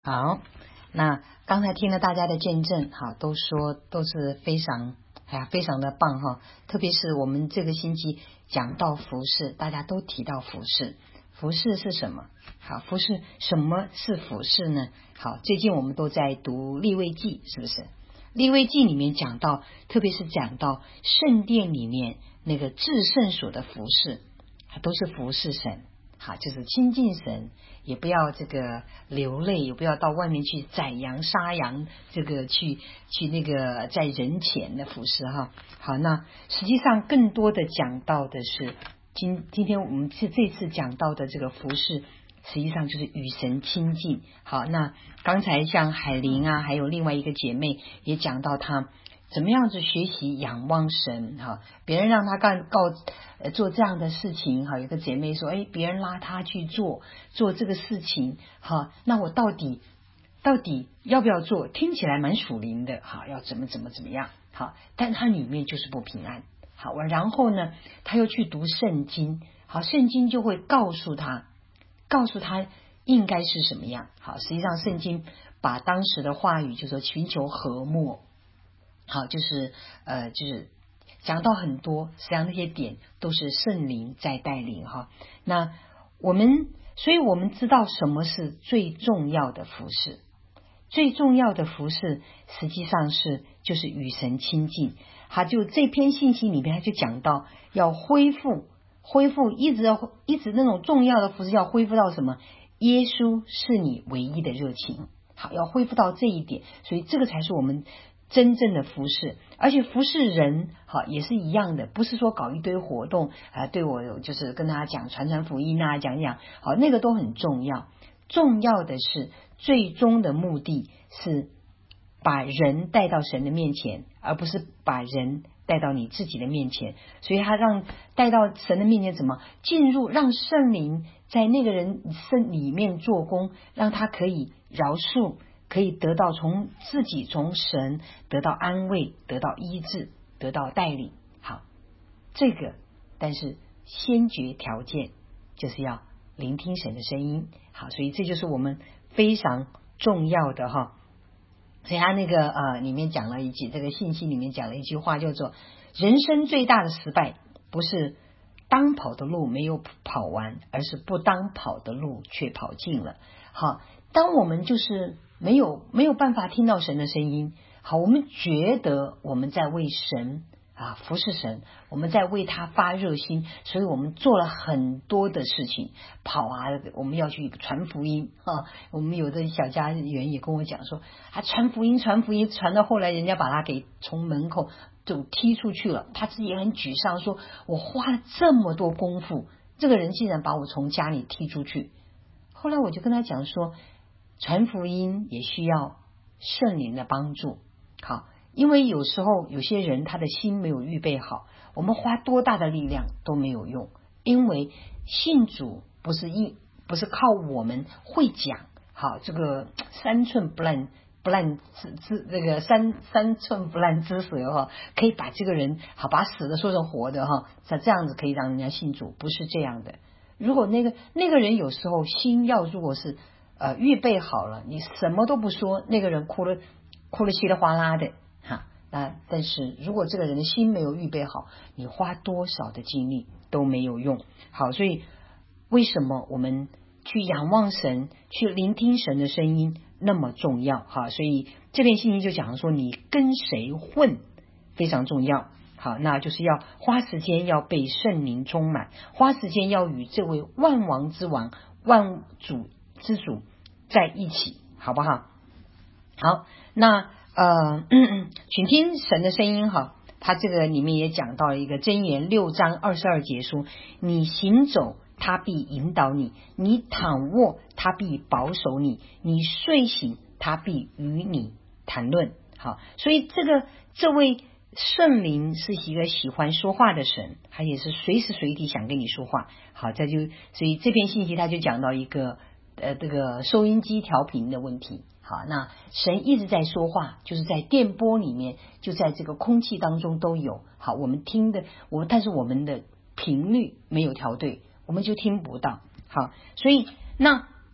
好，那刚才听了大家的见证，好，都说都是非常的棒哈。特别是我们这个星期讲到服饰，大家都提到服饰。服饰是什么？好，服饰什么是服饰呢？好，最近我们都在读利未记，是不是？利未记里面讲到，特别是讲到圣殿里面那个至圣所的服饰，都是服侍神。好，就是亲近神，也不要这个流泪，也不要到外面去宰羊杀羊，这个去那个在人前的服侍哈。好，那实际上更多的讲到的是今天我们这次讲到的这个服侍，实际上就是与神亲近。好，那刚才像海玲啊，还有另外一个姐妹也讲到她怎么样子学习仰望神哈，别人让他做这样的事情哈，有个姐妹说，别人拉她去做这个事情哈，那我到底要不要做？听起来蛮属灵的哈，要怎么样好，但它里面就是不平安。好，然后呢，他又去读圣经，好，圣经就会告诉他应该是什么样。好，实际上圣经把当时的话语就说寻求和睦。好，就是讲到很多，实际上那些点都是圣灵在带领哈。那所以我们知道什么是最重要的服事。最重要的服事实际上就是与神亲近。他就这篇信息里面他就讲到要恢复一直那种重要的服事，要恢复到什么？耶稣是你唯一的热情。好，要恢复到这一点，所以这个才是我们真正的服侍。而且服侍人好也是一样的，不是说搞一堆活动对我就是跟大家讲传福音啊，讲好，那个都很重要。重要的是最终的目的是把人带到神的面前，而不是把人带到你自己的面前。所以他让带到神的面前，怎么进入，让圣灵在那个人身里面做工，让他可以饶恕，可以得到从神得到安慰，得到医治，得到带领。好，这个但是先决条件就是要聆听神的声音。好，所以这就是我们非常重要的哈。所以他那个里面讲了这个信息里面讲了一句话，叫做人生最大的失败不是当跑的路没有跑完，而是不当跑的路却跑尽了。好，当我们就是没有办法听到神的声音，好，我们觉得我们在为神服侍神，我们在为他发热心，所以我们做了很多的事情，跑我们要去传福音我们有的小家园也跟我讲说传福音传到后来人家把他给从门口就踢出去了，他自己也很沮丧，说我花了这么多功夫，这个人竟然把我从家里踢出去。后来我就跟他讲说，传福音也需要圣灵的帮助。好，因为有时候有些人他的心没有预备好，我们花多大的力量都没有用。因为信主不是靠我们会讲好这个三寸不烂这个三寸不烂之舌可以把这个人好把死的说成活的这样子可以让人家信主，不是这样的。如果那个人有时候心如果是预备好了，你什么都不说，那个人哭了稀里哗啦的但是如果这个人的心没有预备好，你花多少的精力都没有用。好，所以为什么我们去仰望神，去聆听神的声音那么重要所以这篇信息就讲说你跟谁混非常重要。好，那就是要花时间要被圣灵充满，花时间要与这位万王之王万主之主在一起，好不好？好，那请听神的声音他这个里面也讲到一个箴言6章22节说，你行走他必引导你，你躺卧他必保守你，你睡醒他必与你谈论。好，所以这位圣灵是一个喜欢说话的神，他也是随时随地想跟你说话。好，所以这篇信息他就讲到一个这个收音机调频的问题。好，那神一直在说话，就是在电波里面，就在这个空气当中都有。好，我们听的但是我们的频率没有调对，我们就听不到。好，所以那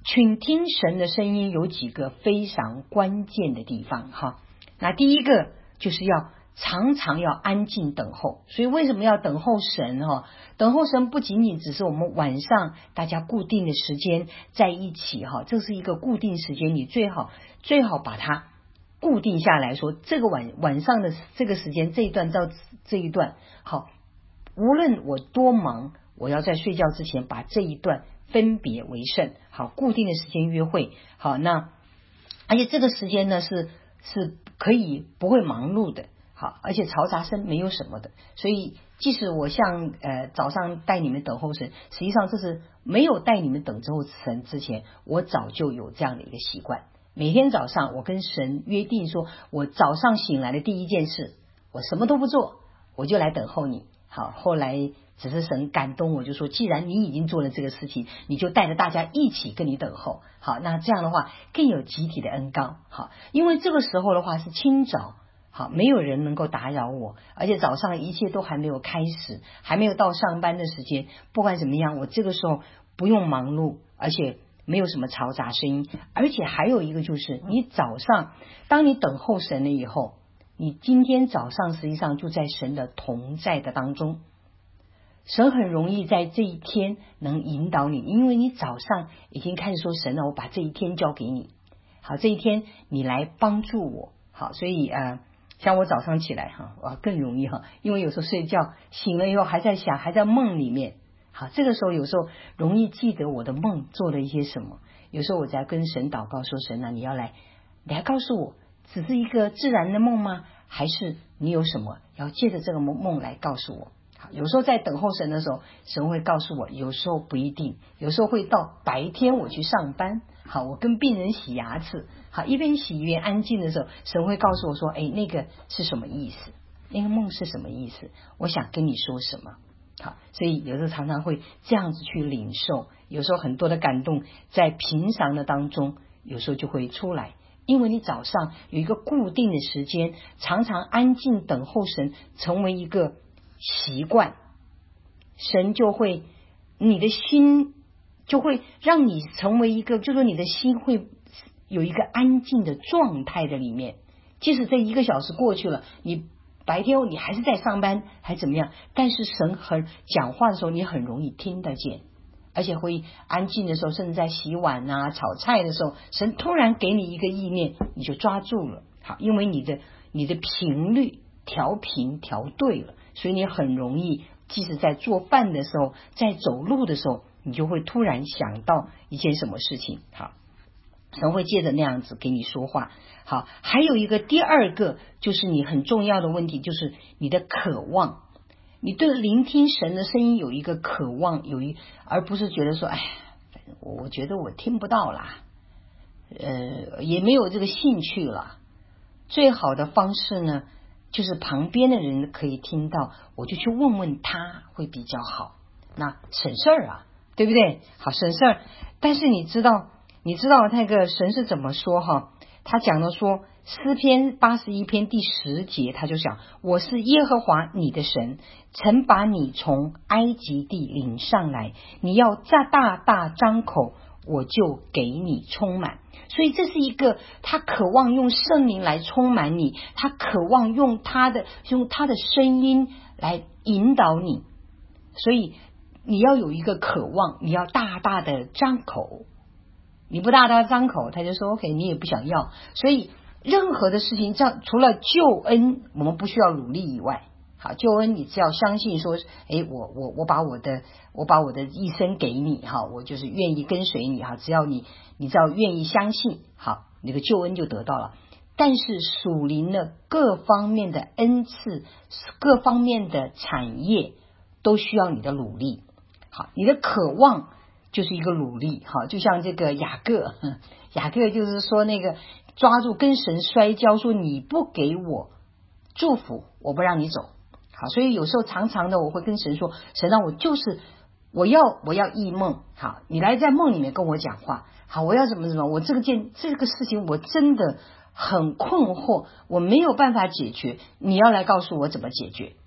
倾听神的声音有几个非常关键的地方哈。那第一个就是要常常要安静等候，所以为什么要等候神哈？等候神不仅仅只是我们晚上大家固定的时间在一起哈，这是一个固定时间，你最好把它固定下来说，这个晚上的这个时间这一段到这一段好，无论我多忙，我要在睡觉之前把这一段分别为圣，好，固定的时间约会，好，那而且这个时间呢是可以不会忙碌的，好，而且嘈杂声没有什么的，所以即使我像早上带你们等候神，实际上这是没有带你们等候神之前，我早就有这样的一个习惯。每天早上我跟神约定说，我早上醒来的第一件事，我什么都不做，我就来等候你。好，后来只是神感动我，就说既然你已经做了这个事情，你就带着大家一起跟你等候。好，那这样的话更有集体的恩膏。好，因为这个时候的话是清早，好，没有人能够打扰我，而且早上一切都还没有开始，还没有到上班的时间，不管怎么样，我这个时候不用忙碌，而且没有什么嘈杂声音，而且还有一个就是你早上当你等候神了以后，你今天早上实际上就在神的同在的当中，神很容易在这一天能引导你，因为你早上已经开始说神啊，我把这一天交给你，好，这一天你来帮助我。好，所以像我早上起来哈，更容易哈，因为有时候睡觉醒了以后还在想，还在梦里面，好，这个时候有时候容易记得我的梦做了一些什么，有时候我在跟神祷告说，神啊，你来告诉我，只是一个自然的梦吗？还是你有什么要借着这个梦来告诉我？好，有时候在等候神的时候，神会告诉我，有时候不一定，有时候会到白天我去上班，好，我跟病人洗牙齿，好，一边洗一边安静的时候，神会告诉我说，那个是什么意思？那个梦是什么意思？我想跟你说什么？好，所以有时候常常会这样子去领受，有时候很多的感动在平常的当中，有时候就会出来，因为你早上有一个固定的时间，常常安静等候神，成为一个习惯，神就会你的心就会让你成为一个，就说你的心会有一个安静的状态的里面，即使这1个小时过去了，你白天你还是在上班还怎么样，但是神很讲话的时候你很容易听得见，而且会安静的时候，甚至在洗碗啊炒菜的时候，神突然给你一个意念，你就抓住了。好，因为你的频率调频调对了，所以你很容易即使在做饭的时候，在走路的时候，你就会突然想到一件什么事情。好，神会借着那样子给你说话。好，还有一个第二个就是你很重要的问题，就是你的渴望，你对聆听神的声音有一个渴望，而不是觉得说，我觉得我听不到啦，也没有这个兴趣了。最好的方式呢，就是旁边的人可以听到，我就去问问他会比较好，那省事儿啊，对不对？好，省事儿。但是你知道那个神是怎么说哈？他讲的说诗篇81篇第10节，他就讲，我是耶和华你的神，曾把你从埃及地领上来，你要大大张口，我就给你充满。所以这是一个他渴望用圣灵来充满你，他渴望用他的声音来引导你，所以你要有一个渴望，你要大大的张口，你不大大张口，他就说 OK， 你也不想要。所以任何的事情，这样除了救恩我们不需要努力以外，好，救恩你只要相信说，我把我的一生给你，好，我就是愿意跟随你，好，只要你只要愿意相信，好，那个救恩就得到了。但是属灵的各方面的恩赐，各方面的产业都需要你的努力。好，你的渴望就是一个努力。好，就像这个雅各就是说那个抓住跟神摔跤，说你不给我祝福，我不让你走。好，所以有时候常常的我会跟神说，神让我要异梦，好，你来在梦里面跟我讲话，好，我要怎么，我这个事情我真的很困惑，我没有办法解决，你要来告诉我怎么解决。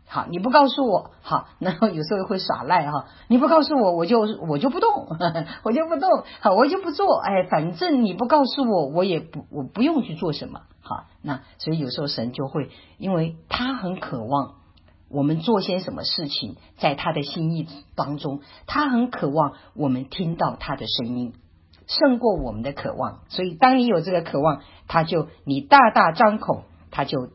好，你不告诉我，好，然后有时候会耍赖哈，你不告诉我，我就不动，我就不动，好，我就不做，反正你不告诉我，我不用去做什么，好，那所以有时候神就会，因为他很渴望我们做些什么事情，在他的心意当中，他很渴望我们听到他的声音，胜过我们的渴望。所以当你有这个渴望，你大大张口，他就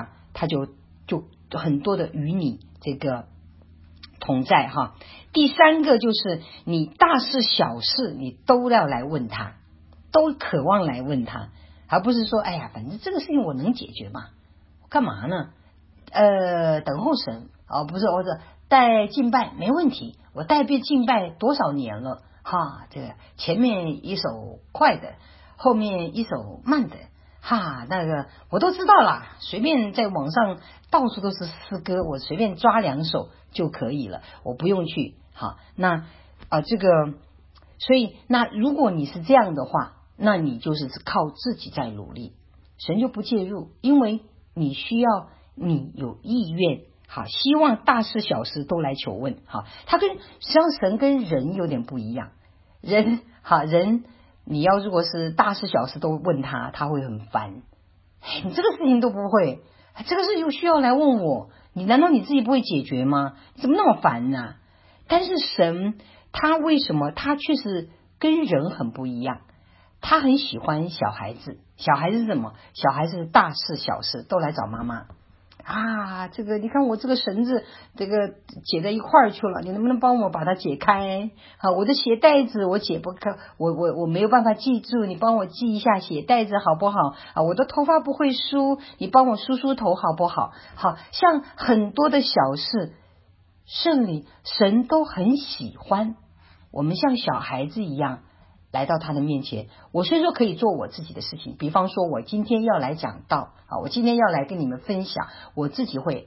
很多的与你这个同在哈。第三个就是你大事小事你都要来问他，都渴望来问他，而不是说哎呀反正这个事情我能解决嘛，干嘛呢？等候神不是，或者带敬拜没问题，我带敬拜多少年了哈，这个前面一首快的，后面一首慢的哈，那个我都知道啦，随便在网上到处都是诗歌，我随便抓2首就可以了，我不用去好，那这个所以那如果你是这样的话，那你就是靠自己在努力，神就不介入，因为你需要你有意愿好，希望大事小事都来求问好，他实际上神跟人有点不一样，人你要如果是大事小事都问他，他会很烦，你这个事情都不会，这个事又需要来问我，你难道你自己不会解决吗？怎么那么烦呢？但是神他为什么他却是跟人很不一样，他很喜欢小孩子，小孩子是什么？小孩子大事小事都来找妈妈这个你看我这个绳子这个解在一块儿去了，你能不能帮我把它解开？我的鞋带子我解不开，我没有办法记住，你帮我记一下鞋带子好不好？我的头发不会梳，你帮我梳头好不好？好像很多的小事，圣灵神都很喜欢我们像小孩子一样来到他的面前。我虽说可以做我自己的事情，比方说我今天要来讲道我今天要来跟你们分享，我自己会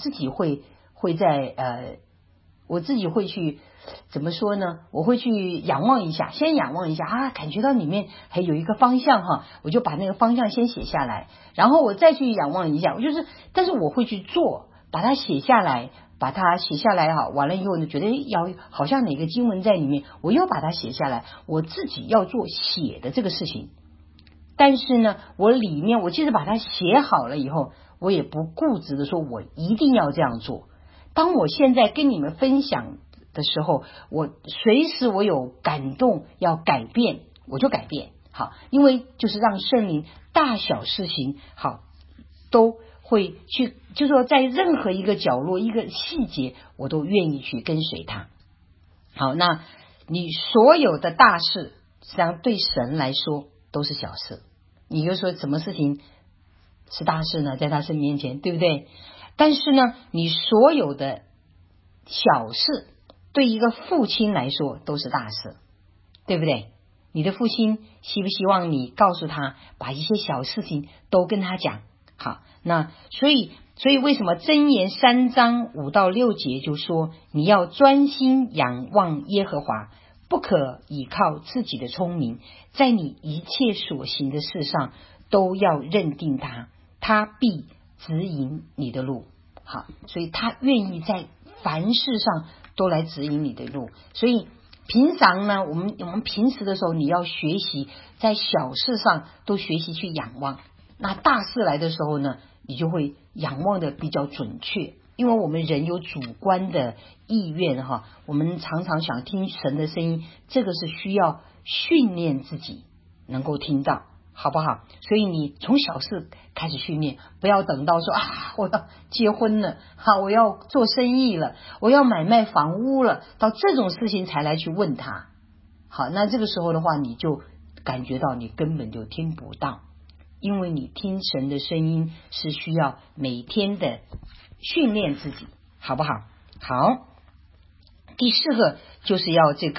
去怎么说呢？我会去仰望一下，先仰望一下感觉到里面还有一个方向我就把那个方向先写下来，然后我再去仰望一下，但是我会去做，把它写下来完了以后呢，觉得好像哪个经文在里面，我又把它写下来，我自己要做写的这个事情。但是呢，我即使把它写好了以后，我也不固执的说我一定要这样做。当我现在跟你们分享的时候，我随时我有感动要改变，我就改变好，因为就是让圣灵大小事情好都会去，就是说在任何一个角落一个细节我都愿意去跟随他。好，那你所有的大事实际上对神来说都是小事，你就说什么事情是大事呢？在他神面前，对不对？但是呢，你所有的小事对一个父亲来说都是大事，对不对？你的父亲希不希望你告诉他，把一些小事情都跟他讲？好，那所以为什么箴言3章5到6节就说你要专心仰望耶和华，不可倚靠自己的聪明，在你一切所行的事上都要认定他，他必指引你的路。好，所以他愿意在凡事上都来指引你的路。所以平常呢，我们平时的时候，你要学习在小事上都学习去仰望，那大事来的时候呢，你就会仰望的比较准确。因为我们人有主观的意愿我们常常想听神的声音，这个是需要训练自己能够听到，好不好？所以你从小事开始训练，不要等到说我要结婚了我要做生意了，我要买卖房屋了，到这种事情才来去问他。好，那这个时候的话，你就感觉到你根本就听不到，因为你听神的声音是需要每天的训练自己，好不好？好，第4个就是要第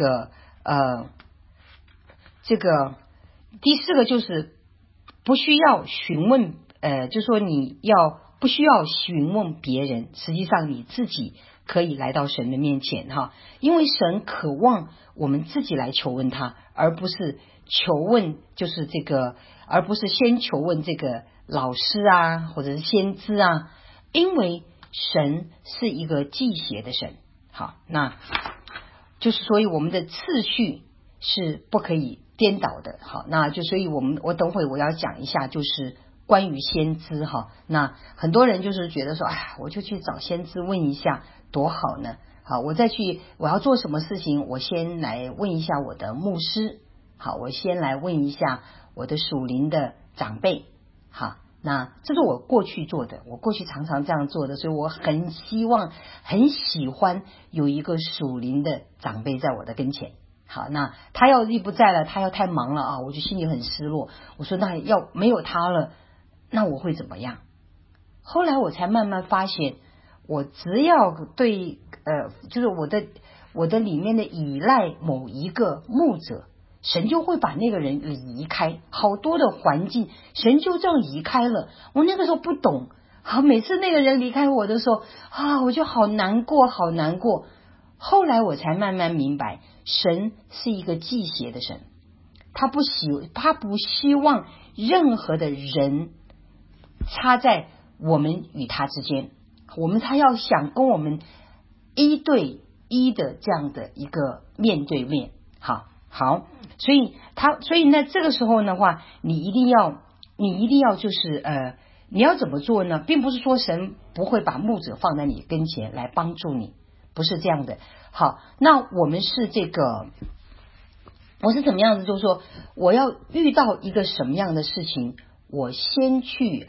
4个就是不需要询问，就说不需要询问别人，实际上你自己可以来到神的面前因为神渴望我们自己来求问他，而不是先求问这个老师或者是先知因为神是一个忌邪的神。好，那就是所以我们的次序是不可以颠倒的。好，那就所以我等会我要讲一下，就是关于先知哈。那很多人就是觉得说，哎，我就去找先知问一下多好呢。好，我要做什么事情，我先来问一下我的牧师。好，我先来问一下我的属灵的长辈。好，那这是我过去做的，我过去常常这样做的，所以我很希望很喜欢有一个属灵的长辈在我的跟前。好，那他要是不在了，他要太忙了啊，我就心里很失落。我说那要没有他了，那我会怎么样？后来我才慢慢发现，我只要对就是我的里面的依赖某一个牧者，神就会把那个人离开，好多的环境神就这样移开了。我那个时候不懂，好，每次那个人离开我的时候啊，我就好难过好难过。后来我才慢慢明白，神是一个忌邪的神，他不希望任何的人插在我们与他之间，他要想跟我们一对一的这样的一个面对面。好，所以呢，这个时候的话，你一定要就是你要怎么做呢？并不是说神不会把牧者放在你跟前来帮助你，不是这样的。好，那我是怎么样子？就是说，我要遇到一个什么样的事情，我先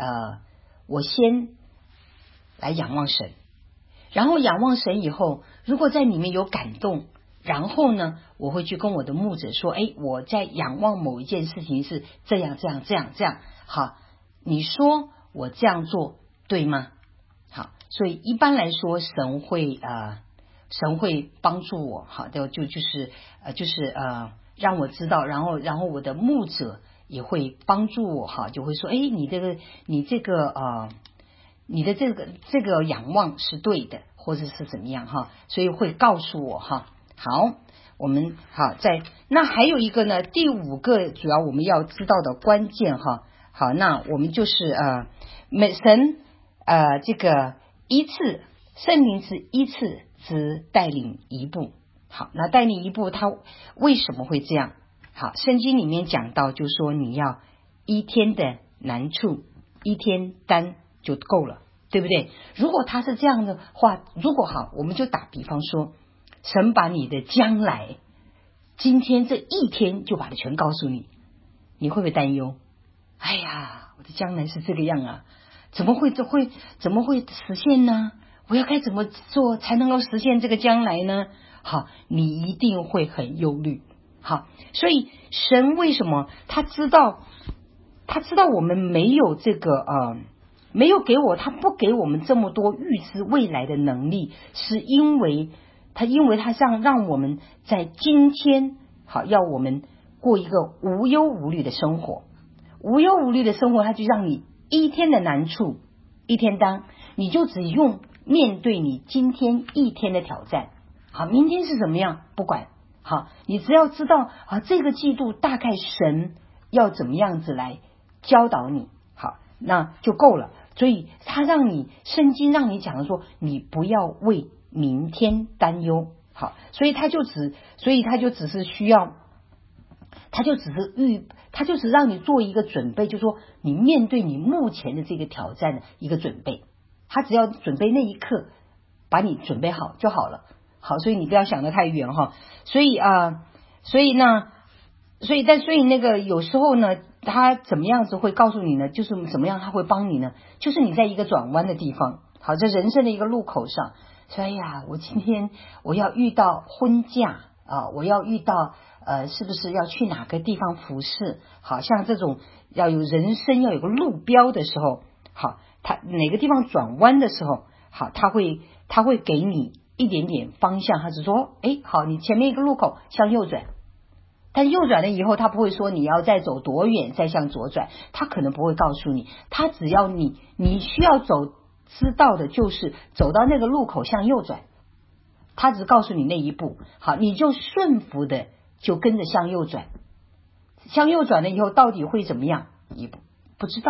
来仰望神，然后仰望神以后，如果在里面有感动，然后呢，我会去跟我的牧者说，我在仰望某一件事情是这样。好，你说我这样做对吗？好，所以一般来说，神会帮助我，好的，就是让我知道，然后我的牧者也会帮助我，哈，就会说，你的这个仰望是对的，或者是怎么样哈，所以会告诉我哈。好，我们好那还有一个呢，第5个主要我们要知道的关键哈。好，那我们就是神这个圣灵是依次只带领一步。好，那带领一步，他为什么会这样？好，圣经里面讲到，就是说你要一天的难处一天担就够了，对不对？如果他是这样的话，如果好，我们就打比方说，神把你的将来今天这一天就把它全告诉你，你会不会担忧？哎呀，我的将来是这个样啊，怎么会实现呢？我要该怎么做才能够实现这个将来呢？好，你一定会很忧虑。好，所以神为什么他知道我们没有这个没有给他不给我们这么多预知未来的能力，是因为他让我们在今天好，要我们过一个无忧无虑的生活。无忧无虑的生活，他就让你一天的难处一天当，你就只用面对你今天一天的挑战。好，明天是怎么样不管，好，你只要知道这个季度大概神要怎么样子来教导你，好，那就够了。所以圣经让你讲的说，你不要为明天担忧。好，所以他就只是需要，他就只是让你做一个准备，就是说你面对你目前的这个挑战的一个准备，他只要准备那一刻把你准备好就好了。好，所以你不要想得太远哈。所以那个有时候呢，他怎么样子会告诉你呢？就是怎么样他会帮你呢？就是你在一个转弯的地方，好，在人生的一个路口上，说我今天我要遇到婚嫁我要遇到是不是要去哪个地方服侍？好像这种要有人生要有个路标的时候，好，他哪个地方转弯的时候，好，他会给你一点点方向，他只说好，你前面一个路口向右转，但右转了以后他不会说你要再走多远再向左转，他可能不会告诉你，他只要你需要知道的就是走到那个路口向右转，他只告诉你那一步，好，你就顺服的就跟着向右转，向右转了以后到底会怎么样也不知道，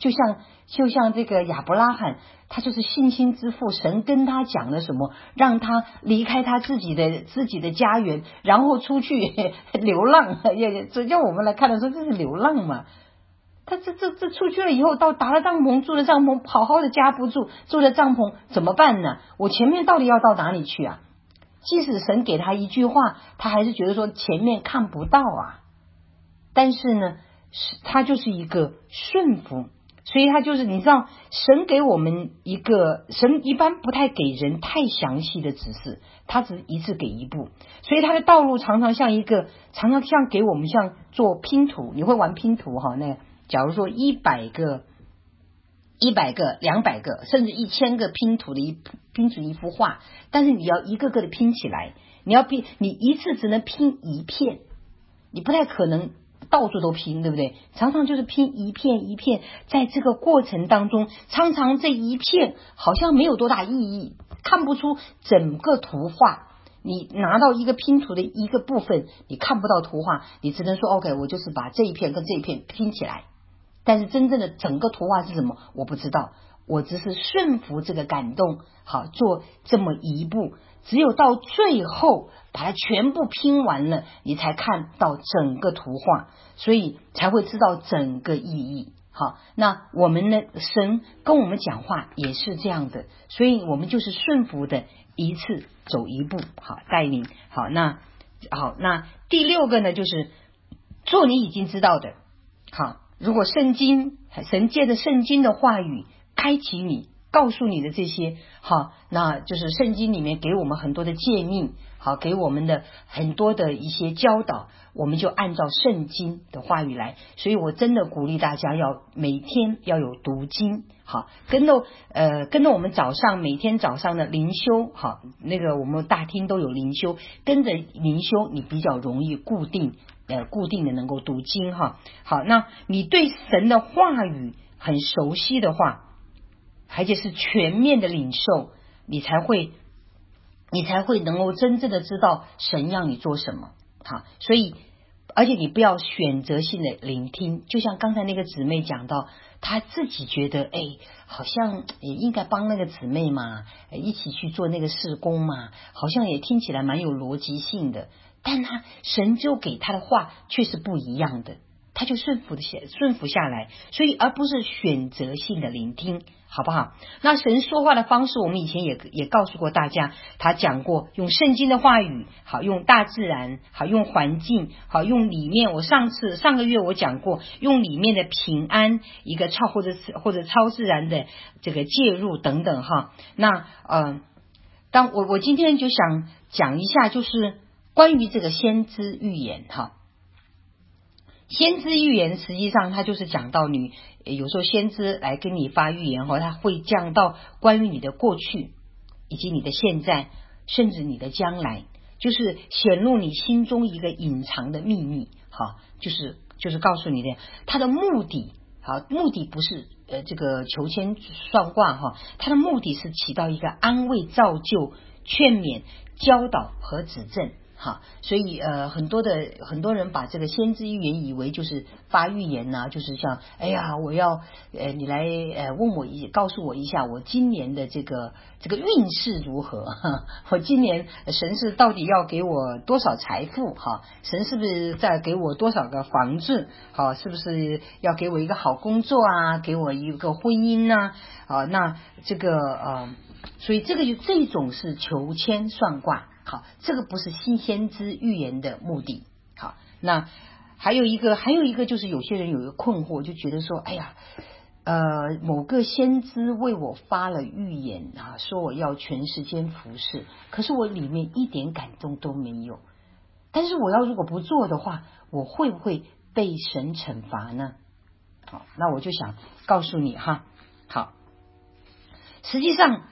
就像这个亚伯拉罕，他就是信心之父，神跟他讲了什么，让他离开他自己的家园，然后出去流浪，这叫我们来看的说这是流浪嘛。他这出去了以后，到搭了帐篷，住了帐篷，好好的家不住，住了帐篷怎么办呢？我前面到底要到哪里去啊？即使神给他一句话，他还是觉得说前面看不到啊。但是呢，他就是一个顺服，所以他就是你知道，神给我们神一般不太给人太详细的指示，他只一次给一步，所以他的道路常常像给我们像做拼图。你会玩拼图哈？那假如说100个、200个，甚至1000个拼图拼出一幅画，但是你要一个个的拼起来，你一次只能拼一片，你不太可能到处都拼，对不对？常常就是拼一片一片，在这个过程当中，常常这一片好像没有多大意义，看不出整个图画。你拿到一个拼图的一个部分，你看不到图画，你只能说 OK， 我就是把这一片跟这一片拼起来。但是真正的整个图画是什么，我不知道，我只是顺服这个感动，好做这么一步。只有到最后把它全部拼完了，你才看到整个图画，所以才会知道整个意义。好，那我们呢，神跟我们讲话也是这样的，所以我们就是顺服的，一次走一步，好带领。好，那第6个呢，就是做你已经知道的。好，如果神借着圣经的话语开启你，告诉你的这些，好，那就是圣经里面给我们很多的诫命，好，给我们的很多的一些教导，我们就按照圣经的话语来。所以我真的鼓励大家要每天要有读经，好，跟着我们每天早上的灵修，好，那个我们大厅都有灵修，跟着灵修你比较容易固定的能够读经哈。好，那你对神的话语很熟悉的话，而且是全面的领受，你才会能够真正的知道神让你做什么。好，所以而且你不要选择性的聆听，就像刚才那个姊妹讲到，她自己觉得好像也应该帮那个姊妹嘛，一起去做那个事工嘛，好像也听起来蛮有逻辑性的，但神就给她的话却是不一样的，他就顺服下来，所以而不是选择性的聆听，好不好？那神说话的方式，我们以前也告诉过大家，他讲过用圣经的话语，好用大自然，好用环境，好用里面。我上个月我讲过，用里面的平安，一个或者超自然的这个介入等等哈。那当我今天就想讲一下，就是关于这个先知预言哈。先知预言实际上它就是讲到你有时候先知来跟你发预言后，他会讲到关于你的过去以及你的现在甚至你的将来，就是显露你心中一个隐藏的秘密。好，就是告诉你的他的目的。好，目的不是这个求签算卦哈，他的目的是起到一个安慰造就劝勉教导和指正。好，所以很多人把这个先知预言以为就是发预言呐，就是像我要你来告诉我一下我今年的这个运势如何，我今年神是到底要给我多少财富，哈，神是不是再给我多少个房子，好，是不是要给我一个好工作啊，给我一个婚姻呐，那这个所以这种是求签算卦。好，这个不是先知预言的目的。好，那还有一个就是有些人有一个困惑，就觉得说某个先知为我发了预言啊，说我要全时间服侍，可是我里面一点感动都没有，但是我如果不做的话，我会不会被神惩罚呢？好，那我就想告诉你哈。好，实际上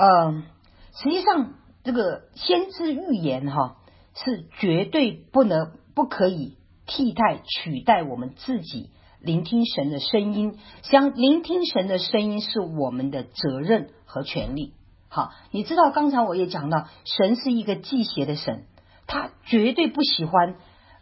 这个先知预言是绝对不可以替代取代我们自己聆听神的声音。聆听神的声音是我们的责任和权利。好，你知道刚才我也讲到，神是一个忌邪的神，他绝对不喜欢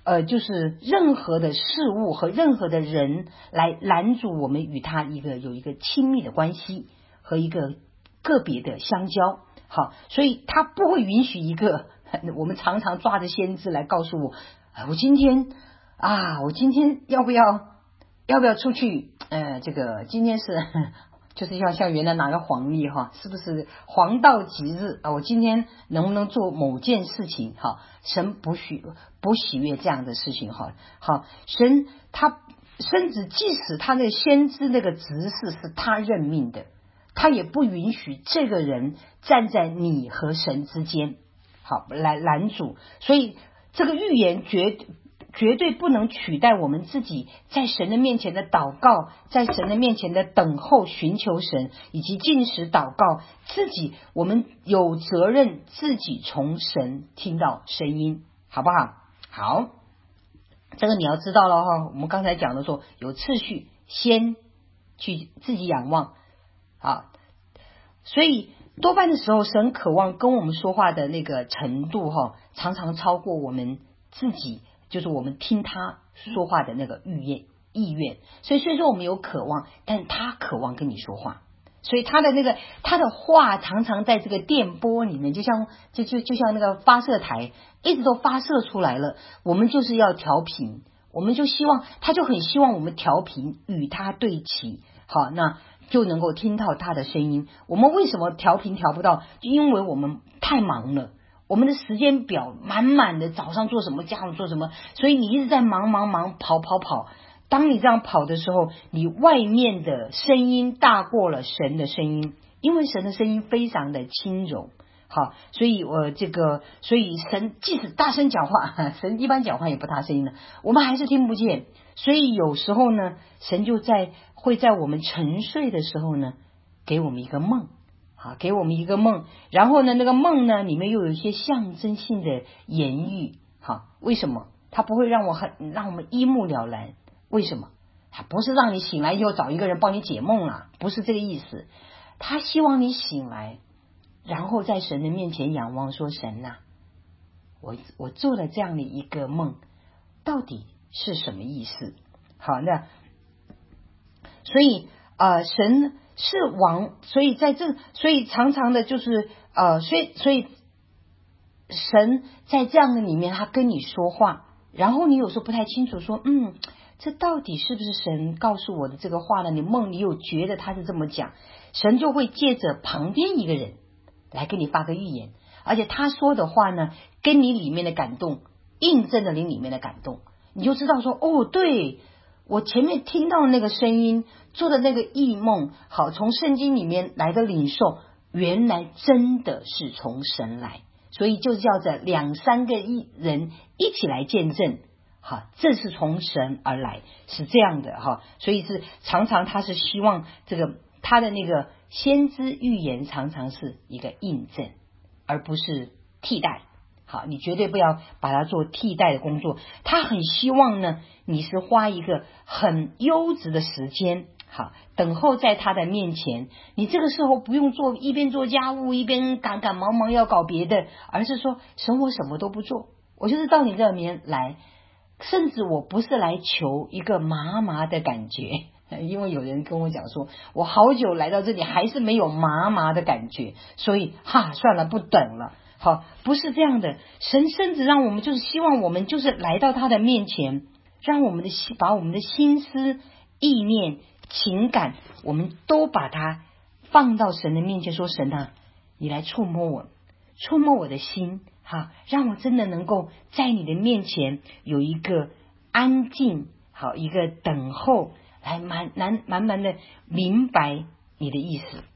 就是任何的事物和任何的人来拦阻我们与他有一个亲密的关系和一个个别的相交。好，所以他不会允许一个我们常常抓着先知来告诉我，我今天要不要出去？这个今天是就是像原来哪个皇帝是不是黄道吉日啊？我今天能不能做某件事情？神不喜悦这样的事情好，神他甚至即使他那个先知那个职事是他任命的，他也不允许这个人站在你和神之间，好来拦阻。所以这个预言绝对不能取代我们自己在神的面前的祷告，在神的面前的等候寻求神，以及禁食祷告。我们有责任自己从神听到声音，好不好？好，这个你要知道了我们刚才讲的说有次序，先去自己仰望啊。所以多半的时候，神渴望跟我们说话的那个程度常常超过我们自己，就是我们听他说话的那个意愿。所以虽说我们有渴望，但他渴望跟你说话，所以他的话常常在这个电波里面，就像那个发射台一直都发射出来了，我们就是要调频，我们就希望他就很希望我们调频与他对齐，好，那就能够听到他的声音。我们为什么调频调不到？因为我们太忙了，我们的时间表满满的，早上做什么，下午做什么，所以你一直在忙跑。当你这样跑的时候，你外面的声音大过了神的声音，因为神的声音非常的轻柔。好，所以所以神即使大声讲话，神一般讲话也不大声音的，我们还是听不见。所以有时候呢，神会在我们沉睡的时候呢，给我们一个梦，好，给我们一个梦，然后呢，那个梦呢里面又有一些象征性的言语。好，为什么它不会让我们一目了然？为什么？他不是让你醒来以后找一个人帮你解梦啊，不是这个意思。他希望你醒来，然后在神的面前仰望，说神啊，我做了这样的一个梦，到底是什么意思？好，那所以神是王，所以常常的就是所以神在这样的里面，他跟你说话，然后你有时候不太清楚说这到底是不是神告诉我的这个话呢？你梦里有觉得他是这么讲，神就会借着旁边一个人来跟你发个预言，而且他说的话呢，跟你里面的感动印证了你里面的感动，你就知道说对，我前面听到那个声音，做的那个异梦，好，从圣经里面来的领受，原来真的是从神来，所以就叫着2-3个人一起来见证。好，这是从神而来，是这样的所以是常常他是希望他的那个先知预言常常是一个印证，而不是替代。好，你绝对不要把它做替代的工作。他很希望呢，你是花一个很优质的时间，好，等候在他的面前。你这个时候不用一边做家务一边赶忙要搞别的，而是说神，我什么都不做，我就是到你这里面来。甚至我不是来求一个麻的感觉，因为有人跟我讲说，我好久来到这里还是没有麻的感觉，所以算了，不等了。好，不是这样的，神甚至让我们就是希望我们就是来到他的面前，让我们把我们的心思意念情感，我们都把它放到神的面前，说神啊，你来触摸我的心，好，让我真的能够在你的面前有一个安静，好，一个等候，来慢慢的明白你的意思。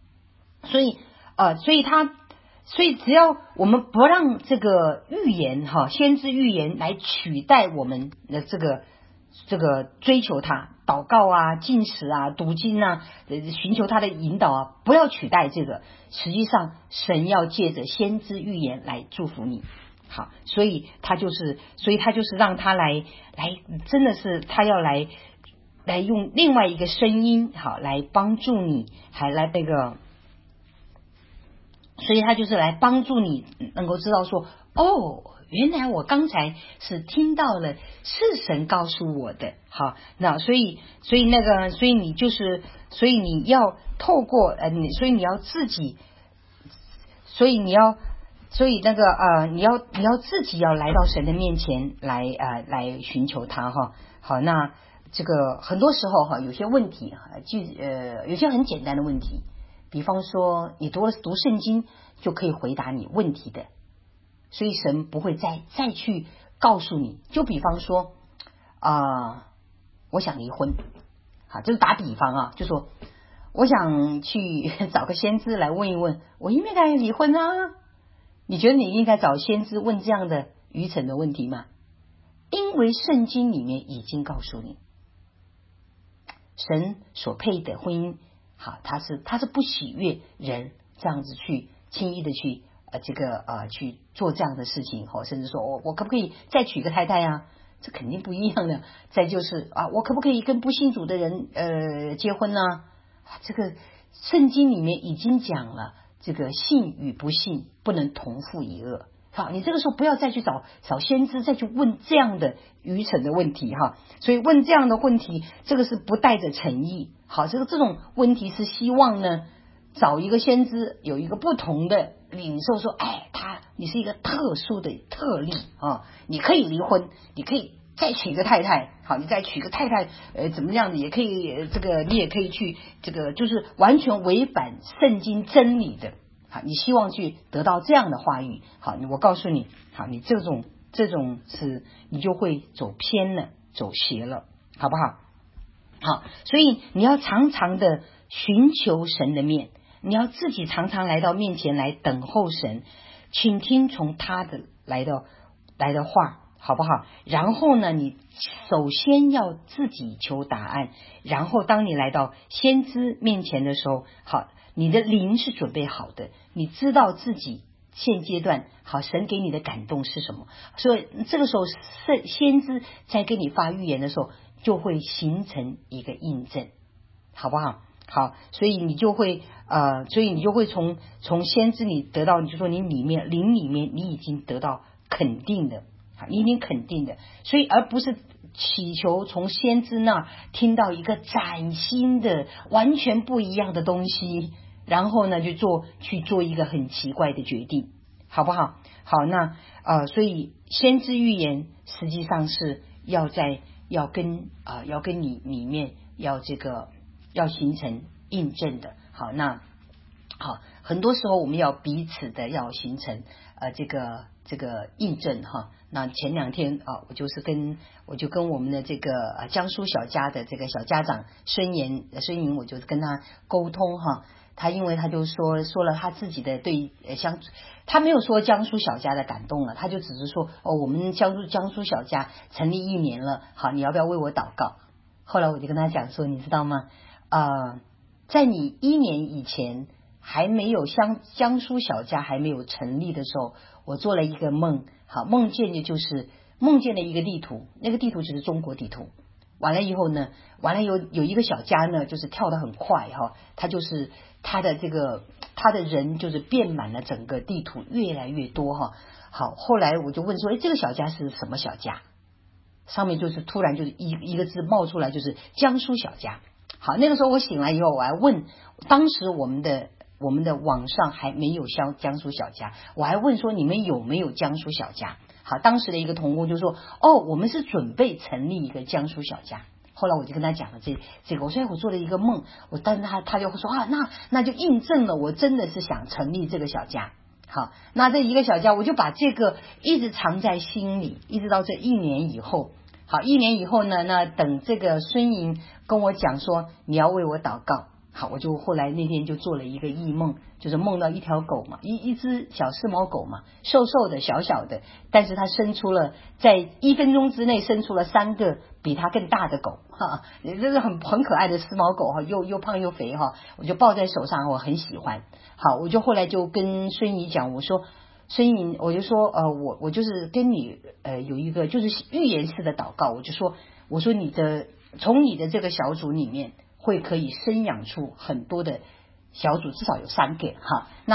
所以只要我们不让这个预言先知预言来取代我们的这个追求他祷告啊、禁食啊、读经啊、寻求他的引导啊，不要取代这个。实际上神要借着先知预言来祝福你。好，所以他就是让他来真的是他要来用另外一个声音，好，来帮助你，还来所以他就是来帮助你能够知道说， 原来我刚才是听到了是神告诉我的。好，那所以你就是所以你要透过所以你要自己，所以你要你要自己要来到神的面前来寻求他哈。好，那这个很多时候哈，有些问题有些很简单的问题，比方说你读圣经就可以回答你问题的，所以神不会再去告诉你。就比方说我想离婚，好，就是打比方啊，就说我想去找个先知来问一问，我应不应该离婚啊？你觉得你应该找先知问这样的愚蠢的问题吗？因为圣经里面已经告诉你，神所配的婚姻，好，他是不喜悦人这样子去轻易的去去做这样的事情，甚至说我可不可以再娶个太太啊？这肯定不一样的。再就是我可不可以跟不信主的人结婚呢？这个圣经里面已经讲了，这个信与不信不能同负一軛。好，你这个时候不要再去找先知再去问这样的愚蠢的问题哈。所以问这样的问题，这个是不带着诚意。好，这种问题是希望呢找一个先知有一个不同的领受，说你是一个特殊的特例啊，你可以离婚，你可以再娶一个太太，好，你再娶个太太怎么样的也可以，你也可以去就是完全违反圣经真理的。好，你希望去得到这样的话语，好，我告诉你，好，你这种是你就会走偏了，走邪了，好不好？好，所以你要常常的寻求神的面，你要自己常常来到面前来等候神，倾听从他的来的话，好不好？然后呢，你首先要自己求答案，然后当你来到先知面前的时候，好，你的灵是准备好的，你知道自己现阶段好神给你的感动是什么，所以这个时候先知在跟你发预言的时候就会形成一个印证，好不好？好，所以你就会从先知你得到，你就说你灵里面你已经得到肯定的，你已经肯定的，所以而不是祈求从先知那听到一个崭新的完全不一样的东西，然后呢去做一个很奇怪的决定，好不好？好，那所以先知预言实际上是要跟你里面要形成印证的。好，那好，很多时候我们要彼此的要形成这个印证哈。那前2天我就跟我们的这个江苏小家的这个小家长孙莹，我就跟他沟通哈。因为他就说了他自己的对他没有说江苏小家的感动了，他就只是说我们江苏小家成立1年了，好，你要不要为我祷告？后来我就跟他讲说，你知道吗？在你1年以前还没有江苏小家还没有成立的时候，我做了一个梦，好，梦见了一个地图，那个地图就是中国地图。完了以后呢，有一个小家呢，就是跳得很快哈，他的人就是遍满了整个地图，越来越多哈。好，后来我就问说，这个小家是什么小家？上面就是突然就是一个字冒出来，就是江苏小家。好，那个时候我醒来以后，我还问，当时我们的网上还没有江苏小家，我还问说你们有没有江苏小家？好，当时的一个同工就说，我们是准备成立一个江苏小家。后来我就跟他讲了这个，我说我做了一个梦，但是他就说那就印证了我真的是想成立这个小家。好，那这一个小家我就把这个一直藏在心里，一直到这1年以后。好，1年以后呢，那等这个孙莹跟我讲说你要为我祷告，好，我就后来那天就做了一个异梦，就是梦到一条狗嘛，一只小4毛狗嘛，瘦瘦的小小的，但是它在1分钟之内生出了3个比它更大的狗哈，这是很可爱的4毛狗哈，又胖又肥哈，我就抱在手上，我很喜欢。好，我就后来就跟孙怡讲，我说孙莹，我就说我就是跟你有一个就是预言式的祷告，我说从你的这个小组里面可以生养出很多的小组，至少有3个哈。那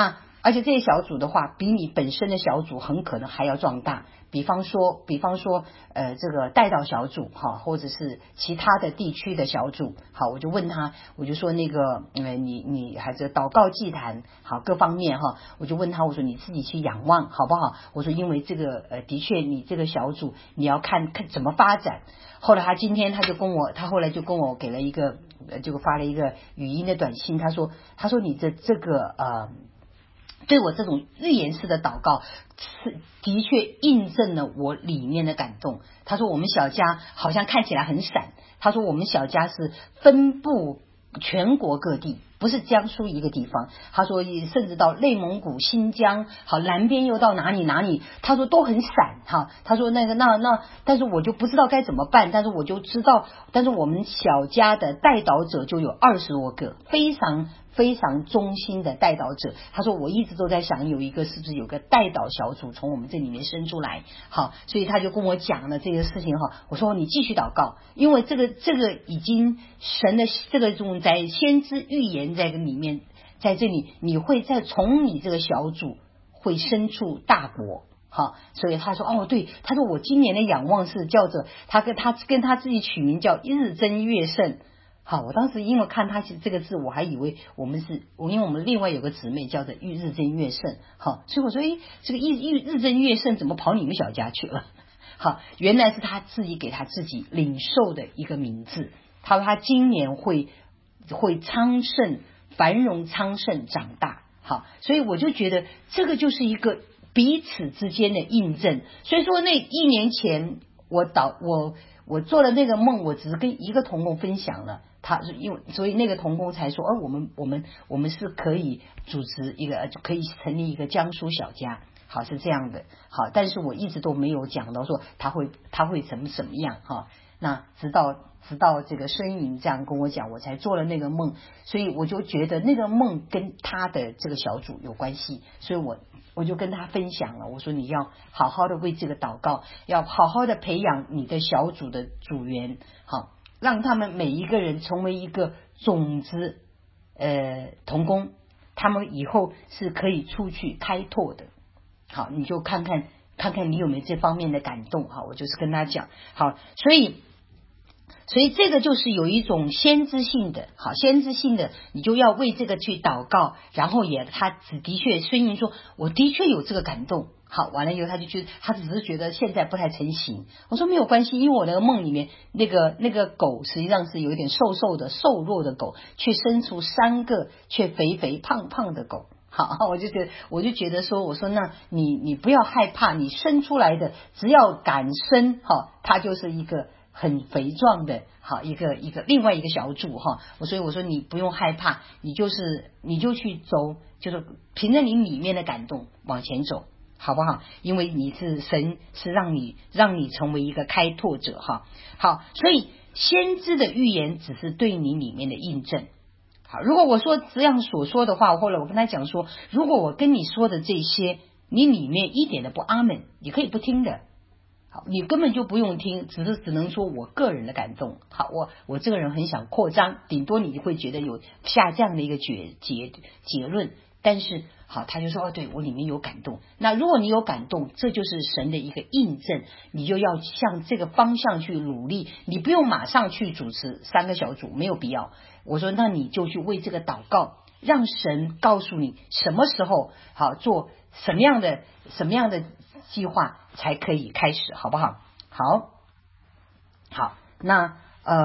而且这些小组的话，比你本身的小组很可能还要壮大。比方说，这个带导小组哈，或者是其他的地区的小组，好，我就问他，我就说那个，你还是祷告祭坛，好，各方面哈，我就问他，我说你自己去仰望好不好？我说因为这个的确你这个小组你要看怎么发展。后来他后来就跟我给了一个，就发了一个语音的短信，他说你这个对我这种预言式的祷告是的确印证了我里面的感动。他说我们小家好像看起来很散，他说我们小家是分布全国各地，不是江苏一个地方。他说甚至到内蒙古、新疆，好，南边又到哪里，他说都很散哈。他说那但是我就不知道该怎么办，但是我就知道，但是我们小家的带导者就有20多个，非常非常忠心的带导者。他说我一直都在想是不是有个带导小组从我们这里面生出来。好，所以他就跟我讲了这个事情哈。我说你继续祷告，因为这个已经神的这个种在先知预言在里面，在这里你会从你这个小组会生出大国。好，所以他说对，他说我今年的仰望是叫做他跟他自己取名叫日增月盛。好，我当时因为看他这个字，我还以为因为我们另外有个姊妹叫做日增月盛。好，所以我说这个日增月盛怎么跑你们小家去了？好，原来是他自己给他自己领受的一个名字。他说他今年会昌盛、繁荣、昌盛长大。好，所以我就觉得这个就是一个彼此之间的印证。所以说那1年前我做了那个梦，我只是跟一个同工分享了，所以那个同工才说，我们是可以组织可以成立一个江苏小家。好，是这样的。好，但是我一直都没有讲到说他会怎么样哈。那直到这个申莹这样跟我讲，我才做了那个梦。所以我就觉得那个梦跟他的这个小组有关系，所以我就跟他分享了。我说你要好好的为这个祷告，要好好的培养你的小组的组员，好，让他们每一个人成为一个种子同工，他们以后是可以出去开拓的。好，你就看看你有没有这方面的感动。好，我就是跟他讲。好，所以这个就是有一种先知性的。好，先知性的你就要为这个去祷告，然后他的确孙莹说我的确有这个感动。好，完了以后他就觉得他只是觉得现在不太成型。我说没有关系，因为我那个梦里面那个狗实际上是有一点瘦弱的狗，却生出3个却肥肥胖胖的狗。好，我就觉得说，我说那你不要害怕，你生出来的只要敢生，它就是一个很肥壮的，好一个另外一个小组哈。所以我说你不用害怕，你就去走，就是凭着你里面的感动往前走，好不好？因为你是神是让你成为一个开拓者哈。好，所以先知的预言只是对你里面的印证。好，如果我说这样所说的话，或者我跟他讲说，如果我跟你说的这些，你里面一点都不阿门，你可以不听的。好，你根本就不用听，只能说我个人的感动。好，我这个人很想扩张，顶多你会觉得有下这样的一个结论。但是好，他就说对我里面有感动。那如果你有感动，这就是神的一个印证，你就要向这个方向去努力。你不用马上去主持3个小组，没有必要。我说那你就去为这个祷告，让神告诉你什么时候好做什么样的计划才可以开始，好不好？好，那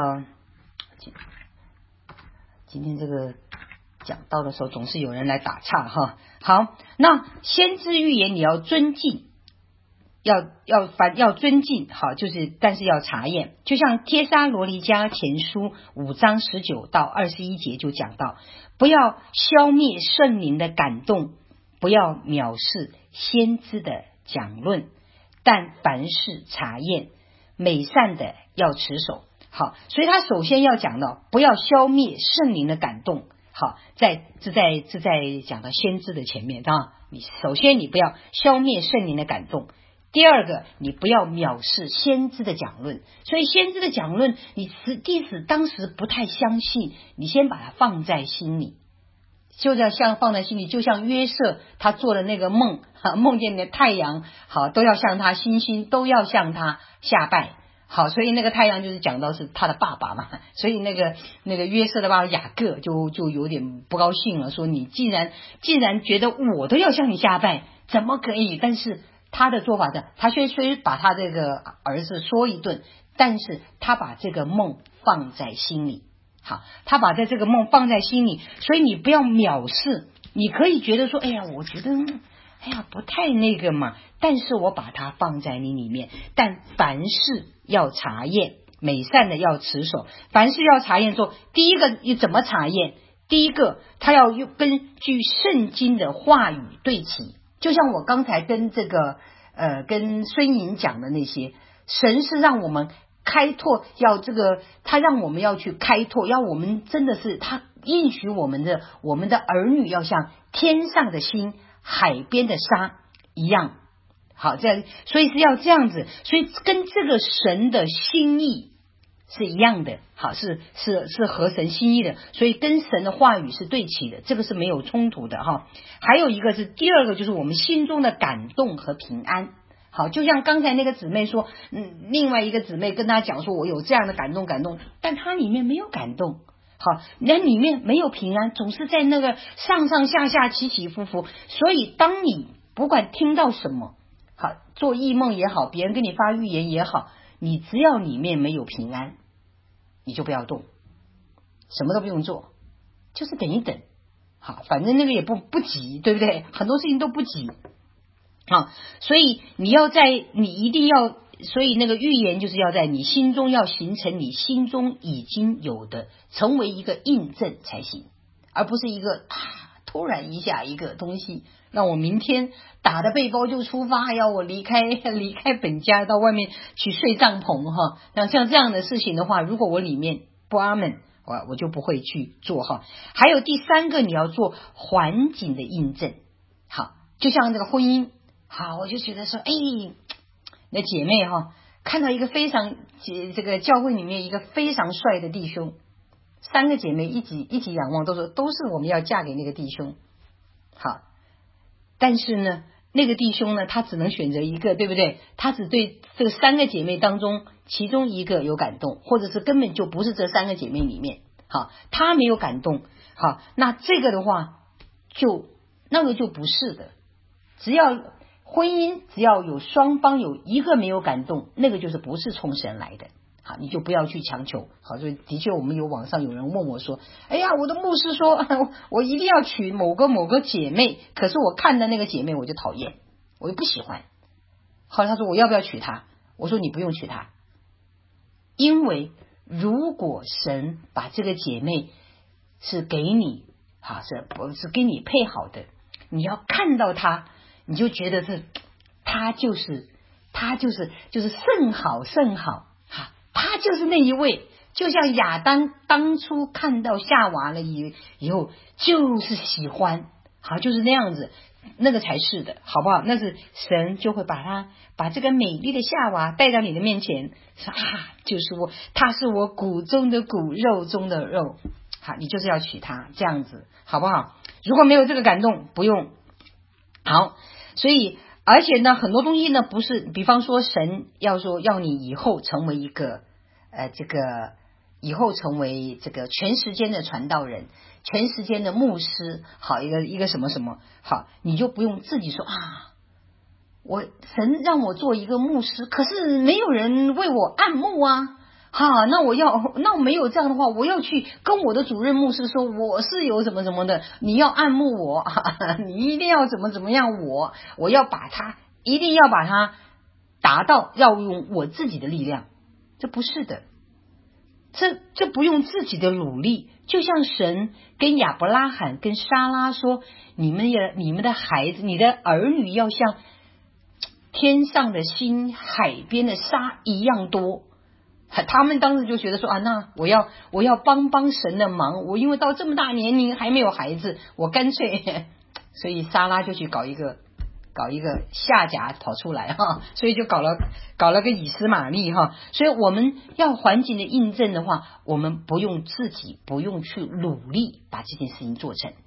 今天这个讲到的时候总是有人来打岔哈。好，那先知预言你要尊敬，要尊敬。好，就是但是要查验。就像帖撒罗尼迦前书5章19到21节就讲到，不要消灭圣灵的感动，不要藐视先知的讲论，但凡事查验，美善的要持守。好，所以他首先要讲到不要消灭圣灵的感动。好，这在讲到先知的前面啊，首先你不要消灭圣灵的感动，第二个你不要藐视先知的讲论。所以先知的讲论你即使当时不太相信，你先把它放在心里， 就要像放在心里，就像约瑟他做的那个梦，梦见的太阳好都要向他，星星都要向他下拜。好，所以那个太阳就是讲到是他的爸爸嘛，所以那个约瑟的爸爸雅各就有点不高兴了，说你既然觉得我都要向你下拜，怎么可以？但是他的做法是，他虽把他这个儿子说一顿，但是他把这个梦放在心里。好，他把这个梦放在心里，所以你不要藐视，你可以觉得说，哎呀，我觉得不太那个嘛，但是我把它放在你里面。但凡事要查验，美善的要持守。凡事要查验说，第一个你怎么查验？第一个他要根据圣经的话语对齐，就像我刚才跟跟孙颖讲的那些，神是让我们开拓，他让我们要去开拓，要我们真的是他应许我们的儿女要像天上的星，海边的沙一样。好，所以是要这样子，所以跟这个神的心意是一样的。好，是合神心意的，所以跟神的话语是对齐的，这个是没有冲突的哈。还有一个是第二个，就是我们心中的感动和平安。好，就像刚才那个姊妹说，另外一个姊妹跟她讲说，我有这样的感动，但她里面没有感动。好，那里面没有平安，总是在那个上上下下起起伏伏。所以当你不管听到什么，好，做异梦也好，别人跟你发预言也好，你只要里面没有平安，你就不要动，什么都不用做，就是等一等。好，反正那个也不急，对不对？很多事情都不急。好，所以你一定要，所以那个预言就是要在你心中要形成你心中已经有的，成为一个印证才行，而不是一个突然一下一个东西让我明天打的背包就出发，要我离开本家到外面去睡帐篷哈。像这样的事情的话，如果我里面不阿门，我就不会去做哈。还有第三个，你要做环境的印证。好，就像这个婚姻。好，我就觉得说，那姐妹看到一个非常这个教会里面一个非常帅的弟兄，3个姐妹一起仰望，都说都是我们要嫁给那个弟兄。好，但是呢，那个弟兄呢，他只能选择一个，对不对？他只对这个3个姐妹当中其中一个有感动，或者是根本就不是这3个姐妹里面。好，他没有感动。好，那这个的话，那个就不是的。婚姻只要有双方有一个没有感动，那个就是不是从神来的。好，你就不要去强求。好，所以的确我们网上有人问我说，哎呀，我的牧师说我一定要娶某个姐妹，可是我看的那个姐妹我就讨厌，我就不喜欢。后来他说我要不要娶她？我说你不用娶她，因为如果神把这个姐妹是给你，好，是给你配好的，你要看到她，你就觉得他就是甚好甚好哈，他就是那一位，就像亚当当初看到夏娃了以后就是喜欢，好，就是那样子，那个才是的，好不好？那是神就会把这个美丽的夏娃带到你的面前，说就是他是我骨中的骨，肉中的肉，好，你就是要娶她，这样子好不好？如果没有这个感动，不用。好，所以而且呢，很多东西呢不是，比方说神要你以后成为一个以后成为这个全时间的传道人，全时间的牧师，好，一个什么什么，好，你就不用自己说神让我做一个牧师，可是没有人为我按牧啊。那我没有这样的话，我要去跟我的主任牧师说我是有怎么怎么的，你要按牧我，你一定要怎么样，我要一定要把它达到，要用我自己的力量，这不是的，这不用自己的努力。就像神跟亚伯拉罕跟撒拉说，你们的孩子，你的儿女要像天上的星，海边的沙一样多。他们当时就觉得说那我要帮神的忙，我因为到这么大年龄还没有孩子，我干脆所以撒拉就去搞一个夏甲跑出来所以就搞了个以斯玛利所以我们要环境的印证的话，我们不用去努力把这件事情做成，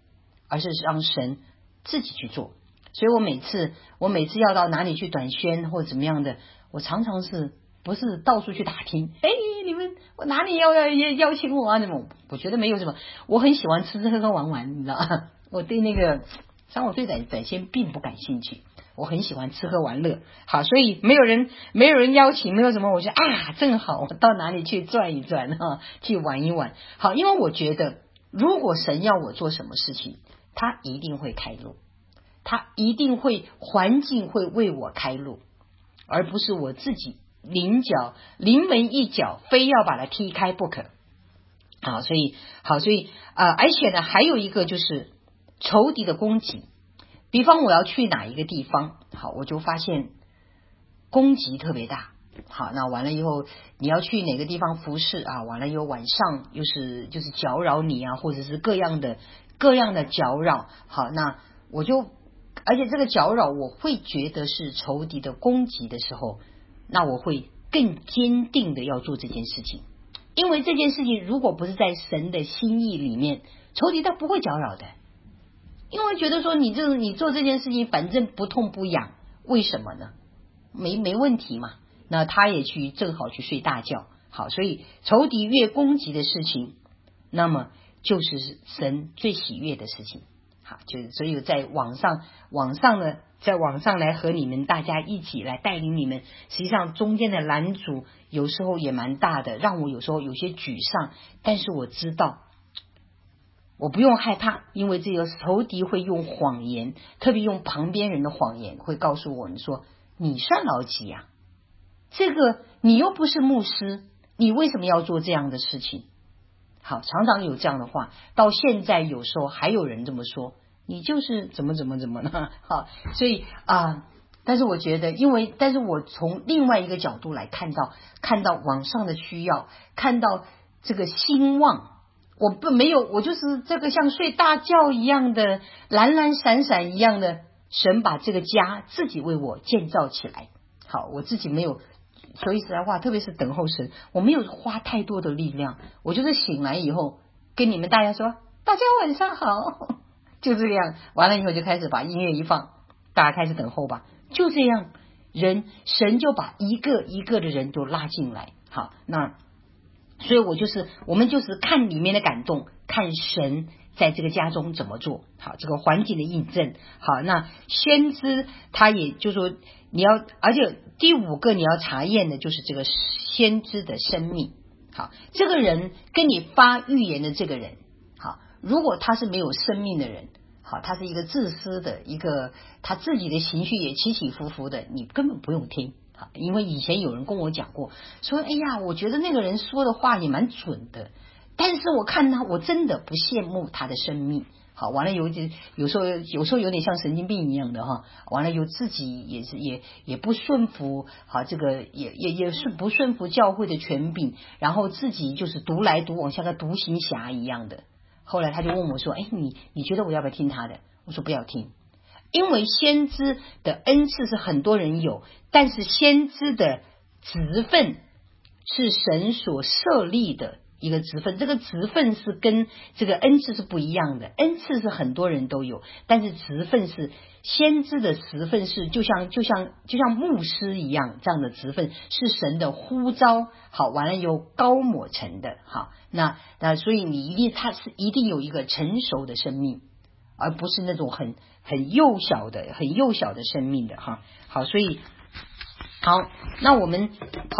而是让神自己去做。所以我每次要到哪里去短宣或怎么样的，我常常是不是到处去打听，你们我哪里要邀请我啊？什么？我觉得没有什么，我很喜欢吃吃喝喝玩玩，你知道我对那个像我对短宣并不感兴趣，我很喜欢吃喝玩乐。好，所以没有人邀请，没有什么，我就正好我到哪里去转一转去玩一玩。好，因为我觉得如果神要我做什么事情，他一定会开路，他一定会环境会为我开路，而不是我自己临门一脚非要把它踢开不可。所以而且呢，还有一个就是仇敌的攻击。比方我要去哪一个地方，好，我就发现攻击特别大。好，那完了以后你要去哪个地方服侍完了以后晚上就是搅扰你或者是各样的搅扰。好，那而且这个搅扰我会觉得是仇敌的攻击的时候，那我会更坚定的要做这件事情。因为这件事情如果不是在神的心意里面，仇敌他不会搅扰的，因为觉得说你做这件事情反正不痛不痒，为什么呢？没问题嘛。那他也正好去睡大觉。好，所以仇敌越攻击的事情，那么就是神最喜悦的事情。好，就是所以在网上呢，在网上来和你们大家一起来带领你们，实际上中间的拦阻有时候也蛮大的，让我有时候有些沮丧，但是我知道我不用害怕，因为这个仇敌会用谎言，特别用旁边人的谎言，会告诉我们说你算老几呀？这个你又不是牧师，你为什么要做这样的事情？好，常常有这样的话，到现在有时候还有人这么说，你就是怎么呢？好，所以但是我觉得，但是我从另外一个角度来看到网上的需要，看到这个兴旺，我就是这个像睡大觉一样的蓝蓝闪闪一样的，神把这个家自己为我建造起来。好，我自己没有，所以实在话，特别是等候神，我没有花太多的力量，我就是醒来以后跟你们大家说大家晚上好，就这样，完了以后就开始把音乐一放，大家开始等候吧，就这样，神就把一个一个的人都拉进来。好，那所以我们就是看里面的感动，看神在这个家中怎么做。好，这个环境的印证。好，那先知他也就说而且第五个你要查验的就是这个先知的生命。好，这个人跟你发预言的这个人，好，如果他是没有生命的人，好，他是一个自私的一个，他自己的情绪也起起伏伏的，你根本不用听。因为以前有人跟我讲过，说哎呀，我觉得那个人说的话也蛮准的，但是我看他，我真的不羡慕他的生命。好，完了有时候有点像神经病一样的完了自己也不顺服，好，这个也是不顺服教会的权柄，然后自己就是独来独往，像个独行侠一样的。后来他就问我说，你觉得我要不要听他的？我说不要听。因为先知的恩赐是很多人有，但是先知的职分是神所设立的一个职分，这个职分是跟这个恩赐是不一样的。恩赐是很多人都有，但是职分是先知的职分是就像牧师一样，这样的职分是神的呼召。好，完了由高抹成的。好，那所以他是一定有一个成熟的生命，而不是那种很幼小的生命的好，所以那我们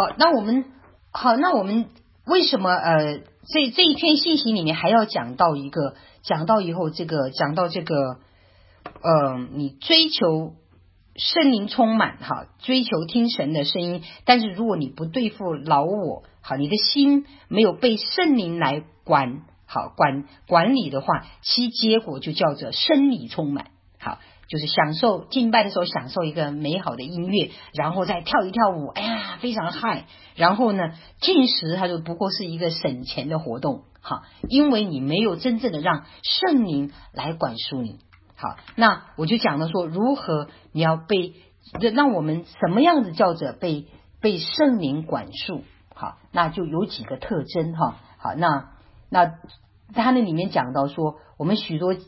为什么这一篇信息里面还要讲到以后讲到这个你追求圣灵充满追求听神的声音，但是如果你不对付老我，好，你的心没有被圣灵来管理的话，其结果就叫做生理充满。好，就是享受敬拜的时候享受一个美好的音乐，然后再跳一跳舞，哎呀非常嗨。然后呢进食它就不过是一个省钱的活动。好，因为你没有真正的让圣灵来管束你。好，那我就讲了说如何你要让我们什么样子叫做被圣灵管束。好，那就有几个特征好，那他那里面讲到说，我们许多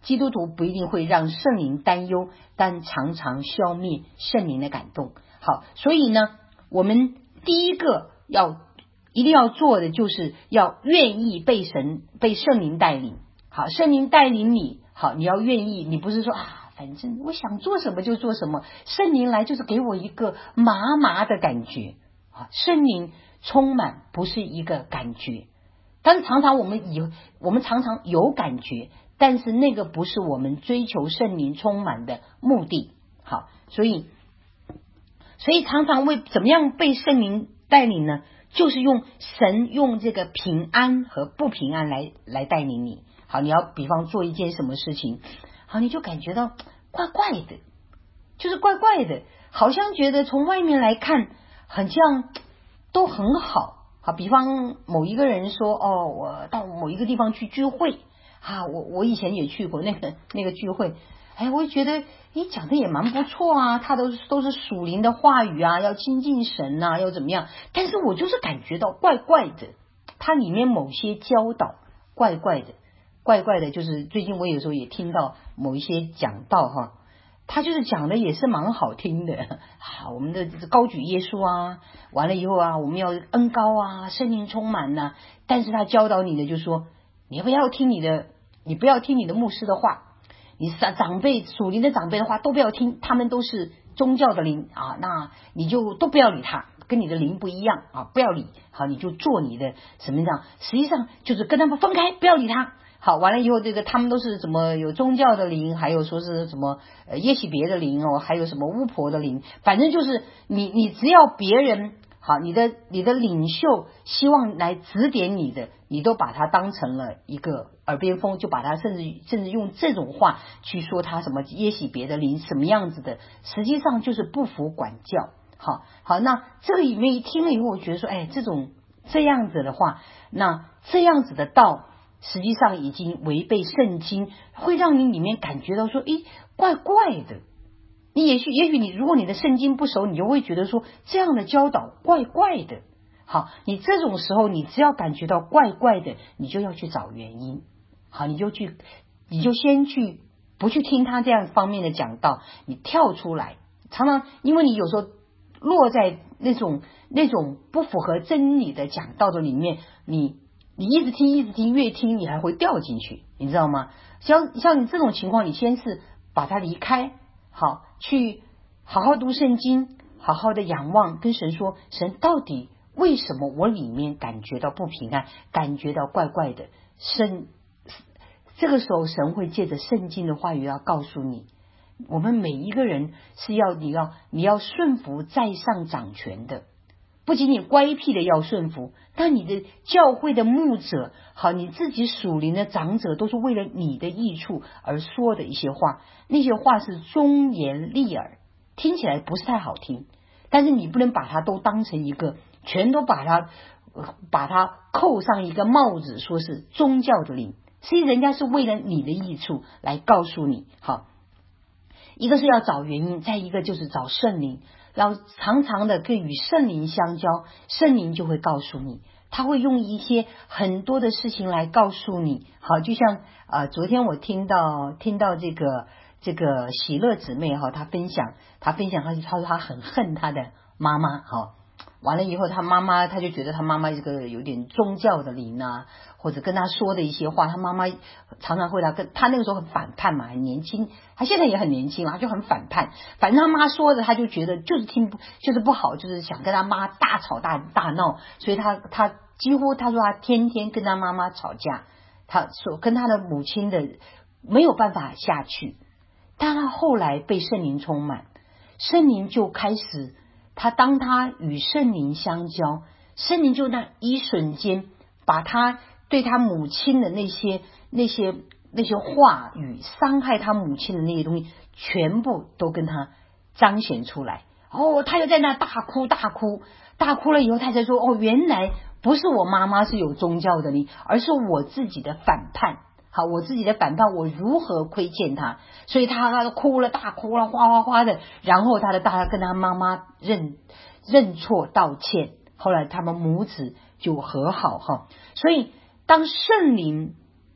基督徒不一定会让圣灵担忧，但常常消灭圣灵的感动。好，所以呢，我们第一个一定要做的，就是要愿意被圣灵带领。好，圣灵带领你，好，你要愿意，你不是说反正我想做什么就做什么，圣灵来就是给我一个麻麻的感觉。圣灵充满不是一个感觉，但是常常我们常常有感觉，但是那个不是我们追求圣灵充满的目的。好，所以常常怎么样被圣灵带领呢？就是神用这个平安和不平安来带领你。好，你要比方做一件什么事情，好，你就感觉到怪怪的，就是怪怪的，好像觉得从外面来看很像都很好。好，比方某一个人说我到某一个地方去聚会我以前也去过那个聚会，我就觉得讲的也蛮不错啊，他都是属灵的话语啊，要亲近神啊，要怎么样，但是我就是感觉到怪怪的，它里面某些教导怪怪的，就是最近我有时候也听到某一些讲道他就是讲的也是蛮好听的我们的高举耶稣啊，完了以后我们要恩膏啊，圣灵充满啊，但是他教导你的就说，你不要听你的牧师的话，你长辈属灵的长辈的话都不要听，他们都是宗教的灵那你就都不要理他，跟你的灵不一样不要理。好，你就做你的什么样，实际上就是跟他们分开，不要理他。好，完了以后他们都是什么有宗教的灵，还有说是什么耶洗别的灵还有什么巫婆的灵，反正就是你只要别人好，你的领袖希望来指点你的，你都把它当成了一个耳边风，就把它甚至用这种话去说他什么耶洗别的灵什么样子的，实际上就是不服管教。好，那这个里面一听了以后，我觉得说这样子的话，那这样子的道实际上已经违背圣经，会让你里面感觉到说怪怪的。你也许你如果你的圣经不熟，你就会觉得说这样的教导怪怪的。好，你这种时候你只要感觉到怪怪的，你就要去找原因。好，你就先去不去听他这样方面的讲道，你跳出来。常常因为你有时候落在那种不符合真理的讲道的里面，你一直听，越听你还会掉进去，你知道吗？像你这种情况，你先是把它离开，好，去好好读圣经，好好的仰望，跟神说，神到底为什么我里面感觉到不平安，感觉到怪怪的？这个时候神会借着圣经的话语要告诉你，我们每一个人是你要顺服在上掌权的，不仅仅乖僻的要顺服，但你的教会的牧者，好，你自己属灵的长者，都是为了你的益处而说的一些话，那些话是忠言逆耳，听起来不是太好听，但是你不能把它都当成一个，全都把它扣上一个帽子，说是宗教的灵，所以人家是为了你的益处来告诉你。好，一个是要找原因，再一个就是找圣灵，要常常的跟与圣灵相交，圣灵就会告诉你，他会用一些很多的事情来告诉你。好，就像昨天我听到这个喜乐姊妹她分享她说她很恨她的妈妈。好，完了以后他就觉得他妈妈这个有点宗教的灵或者跟他说的一些话，他妈妈常常会他那个时候很反叛嘛，很年轻，他现在也很年轻嘛，就很反叛，反正他妈说的他就觉得就是不好，就是想跟他妈大吵大闹，所以他几乎他说他天天跟他妈妈吵架，他说跟他的母亲的没有办法下去，但他后来被圣灵充满，圣灵就开始当他与圣灵相交，圣灵就那一瞬间把他对他母亲的那些话语，伤害他母亲的那些东西全部都跟他彰显出来。他就在那大哭了以后，他才说原来不是我妈妈是有宗教的灵，而是我自己的反叛。好，我自己的反叛，我如何亏欠他？所以他大哭了，哗的，然后他跟他妈妈认错道歉，后来他们母子就和好。所以当圣灵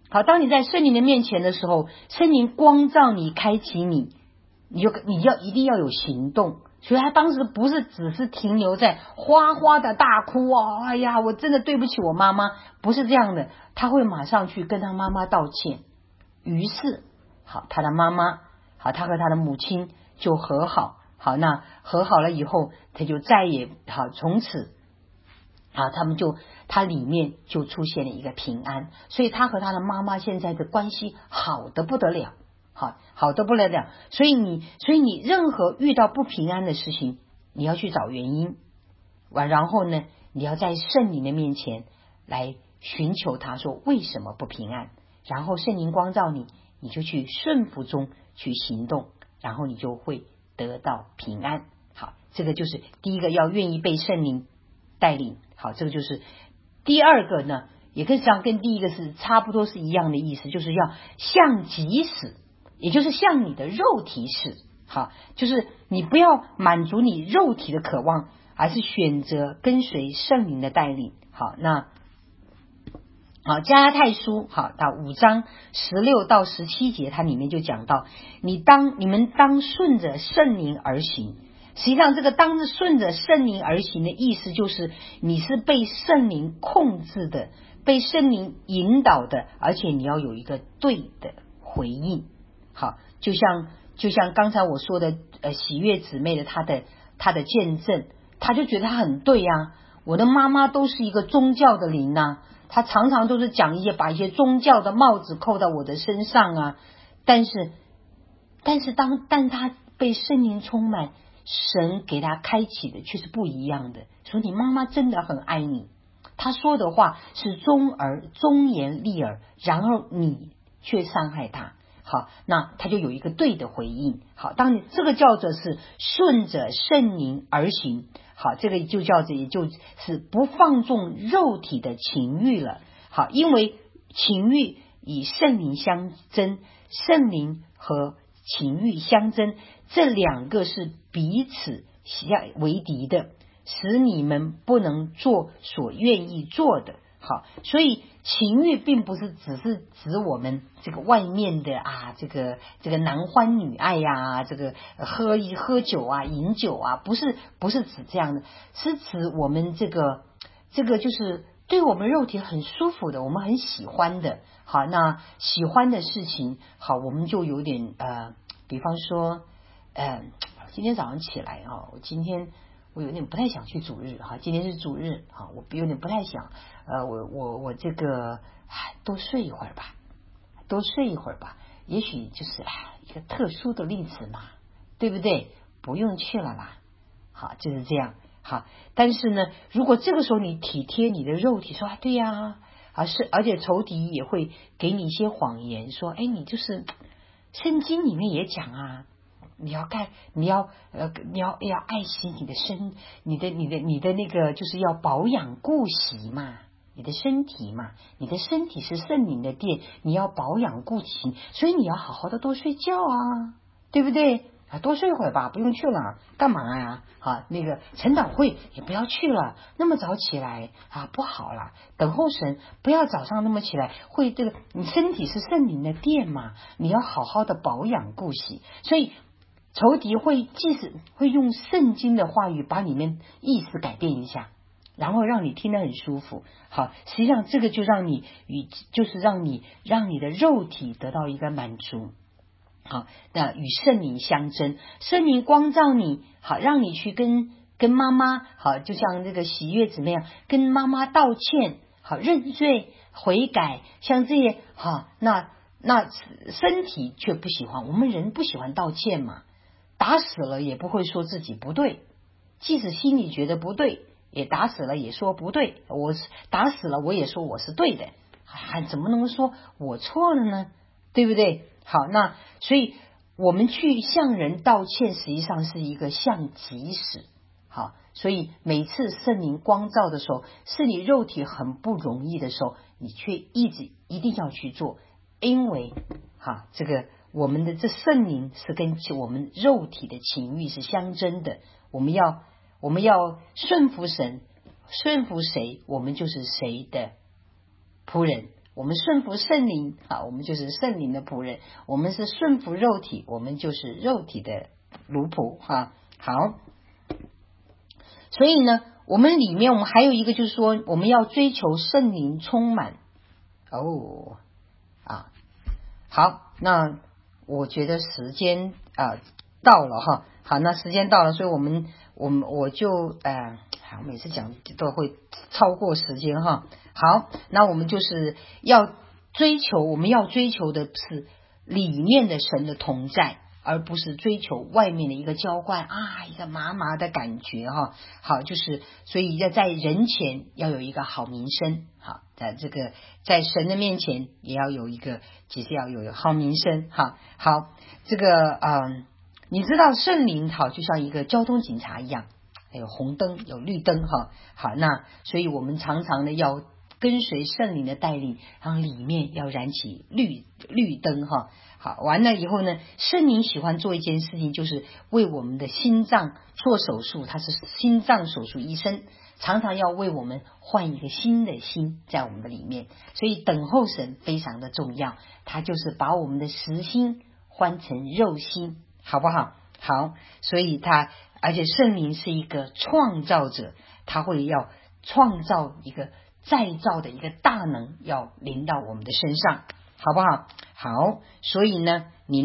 好，当你在圣灵的面前的时候，圣灵光照你，开启你，你要一定要有行动。所以他当时不是只是停留在哗哗的大哭啊，哎呀，我真的对不起我妈妈，不是这样的，他会马上去跟他妈妈道歉。于是好，他的妈妈好，他和他的母亲就和好。好，那和好了以后，他就再也好，从此啊，他里面就出现了一个平安，所以他和他的妈妈现在的关系好得不得了，好得不得了。所以你任何遇到不平安的事情，你要去找原因，然后呢，你要在圣灵的面前来寻求他，说为什么不平安，然后圣灵光照你，你就去顺服中去行动，然后你就会得到平安。好，这个就是第一个，要愿意被圣灵带领。好，这个就是第二个呢，也实际上跟第一个是差不多是一样的意思，就是要向己死，也就是向你的肉体死。好，就是你不要满足你肉体的渴望，而是选择跟随圣灵的带领。好，那好，加拉太书好到5章16到17节，它里面就讲到，你们当顺着圣灵而行。实际上这个当着顺着圣灵而行的意思，就是你是被圣灵控制的，被圣灵引导的，而且你要有一个对的回应。好，就像刚才我说的喜悦姊妹的她的见证，她就觉得她很对啊，我的妈妈都是一个宗教的灵啊，她常常都是讲把一些宗教的帽子扣到我的身上啊，但是她被圣灵充满，神给她开启的却是不一样的。所以你妈妈真的很爱你，她说的话是忠言逆耳，然而你却伤害她。好，那他就有一个对的回应。好，当你这个叫做是顺着圣灵而行。好，这个就叫做也就是不放纵肉体的情欲了。好，因为情欲与圣灵相争，圣灵和情欲相争，这两个是彼此为敌的，使你们不能做所愿意做的。好，所以情欲并不是只是指我们这个外面的啊，这个男欢女爱呀，这个喝酒啊，饮酒啊，不是指这样的，是指我们这个就是对我们肉体很舒服的，我们很喜欢的。好，那喜欢的事情，好，我们就有点比方说今天早上起来啊，我有点不太想去主日哈，今天是主日哈，我有点不太想，我这个多睡一会儿吧，也许就是一个特殊的例子嘛，对不对？不用去了啦，好，就是这样。好，但是呢，如果这个时候你体贴你的肉体，说对呀，而且仇敌也会给你一些谎言，说你就是圣经里面也讲啊。你要爱惜你的你的那个就是要保养顾惜嘛，你的身体嘛，你的身体是圣灵的殿，你要保养顾惜，所以你要好好的多睡觉啊，对不对？多睡会儿吧，不用去了，干嘛呀？那个晨祷会也不要去了，那么早起来不好了。等候神，不要早上那么起来，会这个你身体是圣灵的殿嘛，你要好好的保养顾惜，所以。仇敌即使会用圣经的话语把里面意思改变一下，然后让你听得很舒服。好，实际上这个就让你让你的肉体得到一个满足。好，那与圣灵相争，圣灵光照你，好，让你去跟妈妈，好，就像这个喜悦姊妹样，跟妈妈道歉，好，认罪悔改，像这些，好，那身体却不喜欢，我们人不喜欢道歉嘛。打死了也不会说自己不对，即使心里觉得不对，也打死了也说不对，我打死了我也说我是对的，怎么能说我错了呢？对不对？好，那所以我们去向人道歉，实际上是一个向己死。好，所以每次圣灵光照的时候，是你肉体很不容易的时候，你却一定要去做，因为这个我们的这圣灵是跟我们肉体的情欲是相争的，我们要顺服神，顺服谁，我们就是谁的仆人， 我们顺服圣灵啊，我们就是圣灵的仆人；我们是顺服肉体，我们就是肉体的奴仆哈。好，所以呢，我们里面我们还有一个就是说，我们要追求圣灵充满好，那我觉得时间到了哈。好，那时间到了，所以我就每次讲都会超过时间哈。好，那我们就是要追求，我们要追求的是里面的神的同在，而不是追求外面的一个浇灌一个麻麻的感觉哈。好，就是所以要在人前要有一个好名声，好，在神的面前也要有一个，其实要有好名声哈。好，这个你知道圣灵好就像一个交通警察一样，有红灯有绿灯哈。好，那所以我们常常的要跟随圣灵的带领，然后里面要燃起绿灯哈。好，完了以后呢，圣灵喜欢做一件事情，就是为我们的心脏做手术，他是心脏手术医生，常常要为我们换一个新的心在我们的里面。所以等候神非常的重要，他就是把我们的实心换成肉心，好不好？好，所以而且圣灵是一个创造者，他会要创造一个再造的一个大能要临到我们的身上，好不好？好，所以呢，你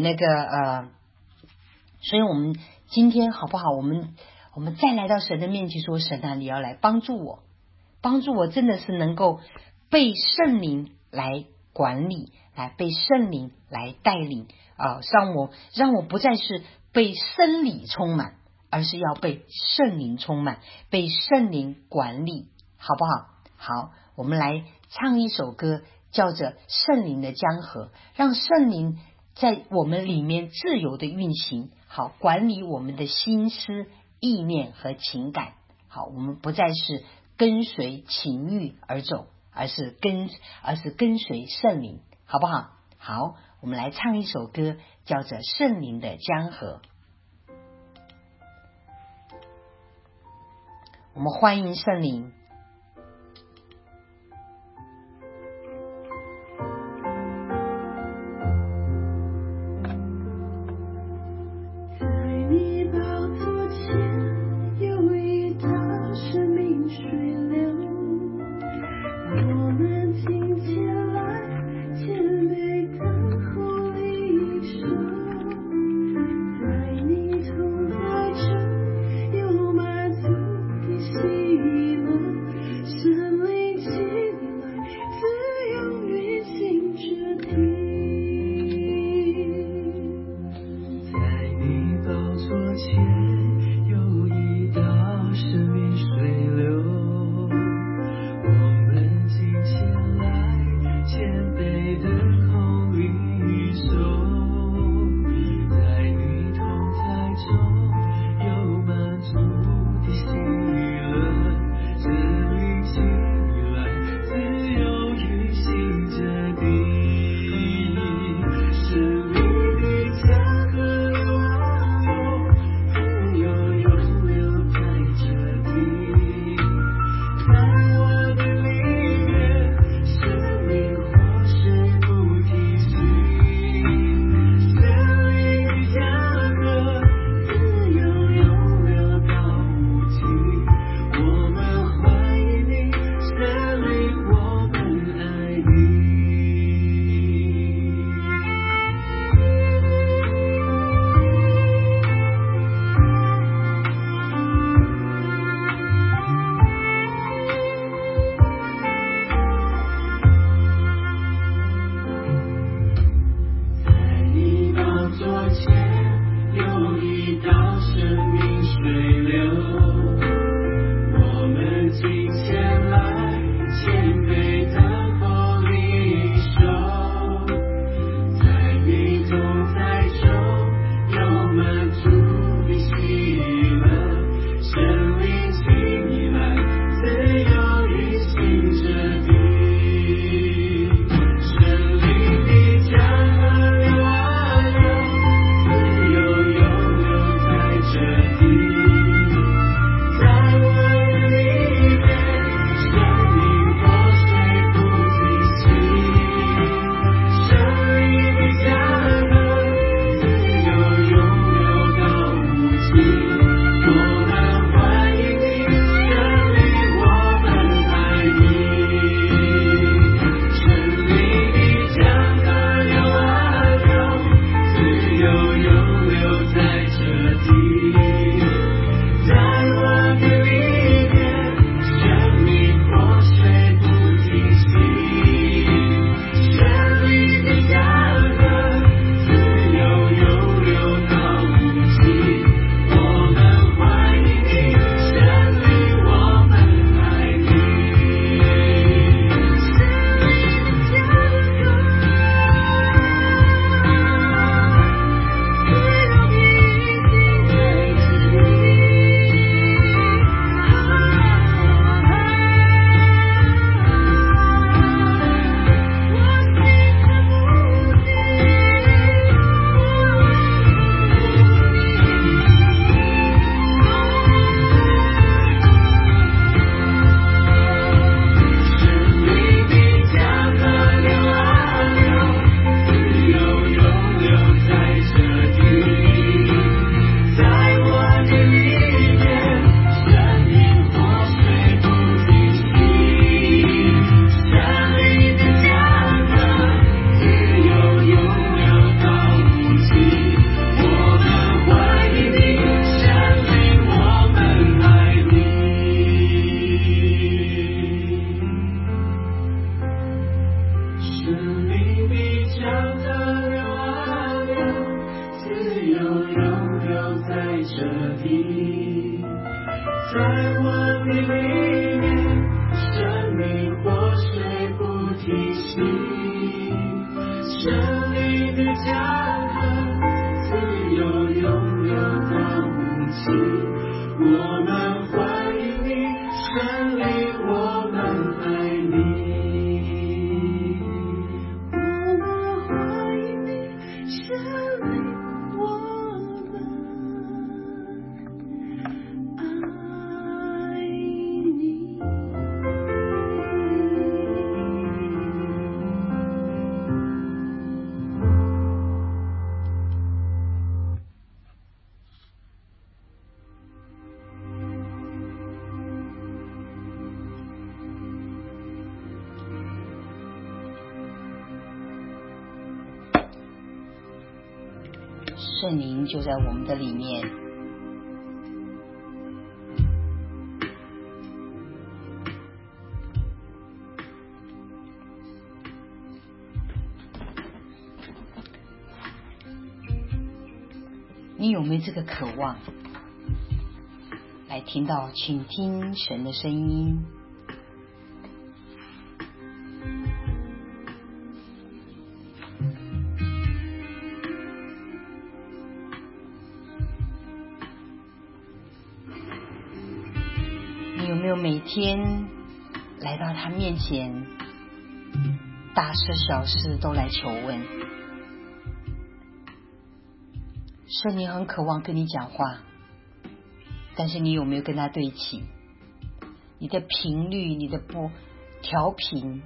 所以我们今天好不好？我们再来到神的面前说，神啊，你要来帮助我真的是能够被圣灵来管理，来被圣灵来带领让我不再是被生理充满，而是要被圣灵充满，被圣灵管理，好不好？好，我们来唱一首歌，叫做圣灵的江河，让圣灵在我们里面自由的运行，好，管理我们的心思意念和情感。好，我们不再是跟随情欲而走，而是跟随圣灵，好不好？好，我们来唱一首歌，叫做圣灵的江河。我们欢迎圣灵。 地，在我的里面，生命活水不停息，胜利的江河自由永流到无尽。我们欢迎你，胜利，我们爱你。我们欢迎你，胜利，我们爱你。 圣灵就在我们的里面，你有没有这个渴望来听到倾听神的声音？你有没有每天来到他面前，大事小事都来求问？圣灵很渴望跟你讲话，但是你有没有跟他对齐？你的频率，你的不调频，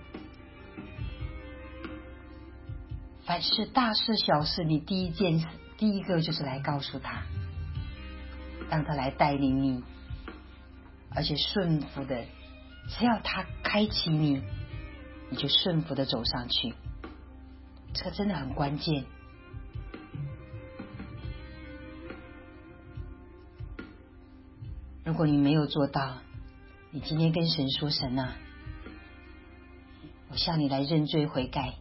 凡是大事小事，你第一个就是来告诉他，让他来带领你，而且顺服的，只要他开启你，你就顺服的走上去。这个真的很关键。如果你没有做到，你今天跟神说，神啊，我向你来认罪悔改。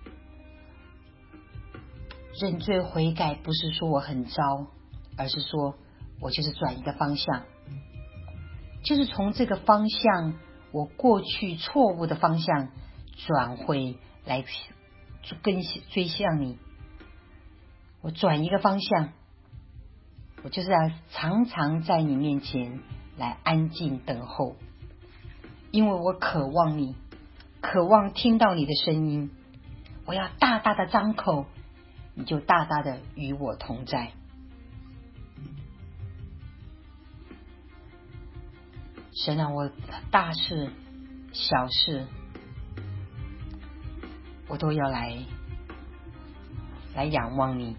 认罪悔改不是说我很糟，而是说我就是转一个方向，就是从这个方向，我过去错误的方向转回来追向你。我转一个方向，我就是要常常在你面前来安静等候，因为我渴望你，渴望听到你的声音。我要大大的张口，你就大大的与我同在。神啊，我大事小事我都要来仰望你。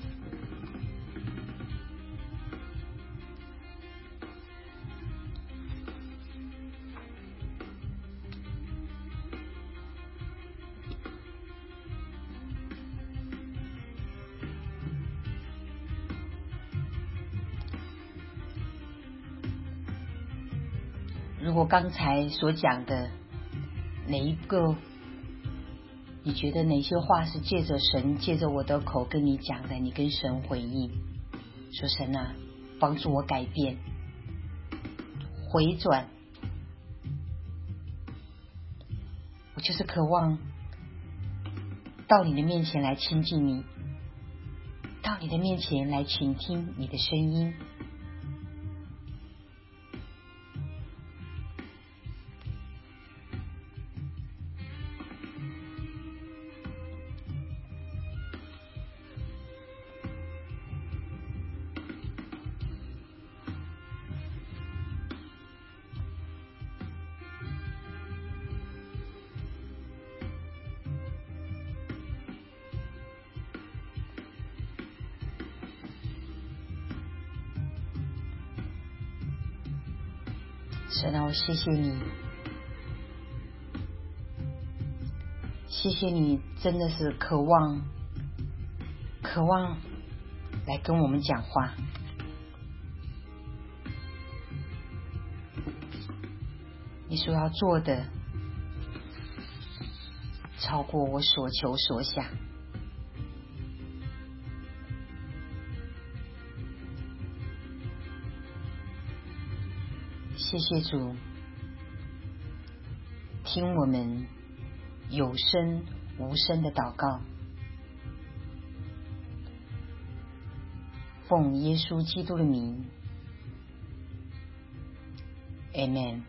如果刚才所讲的哪一个，你觉得哪些话是借着神借着我的口跟你讲的，你跟神回应说，神啊，帮助我改变回转，我就是渴望到你的面前来亲近你，到你的面前来倾听你的声音。神啊，我谢谢你，谢谢你真的是渴望来跟我们讲话。你所要做的超过我所求所想。 谢谢主，听我们有声无声的祷告，奉耶稣基督的名 Amen。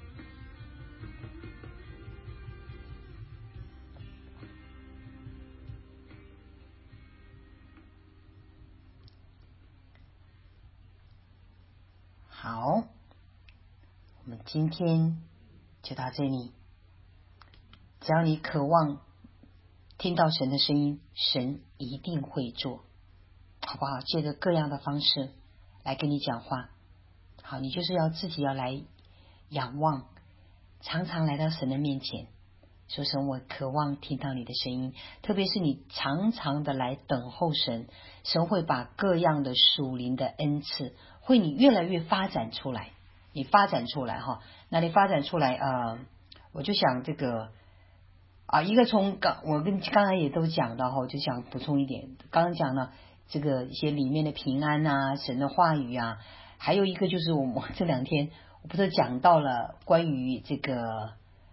好，我们今天就到这里。只要你渴望听到神的声音，神一定会做，好不好？借着各样的方式来跟你讲话。好，你就是要自己要来仰望，常常来到神的面前，说神，我渴望听到你的声音。特别是你常常的来等候神，神会把各样的属灵的恩赐会你越来越发展出来，你发展出来哈。那你发展出来我就想这个一个从我跟刚才也都讲到哈，就想补充一点，刚刚讲了这个一些里面的平安啊，神的话语啊，还有一个就是我这两天我不是讲到了关于这个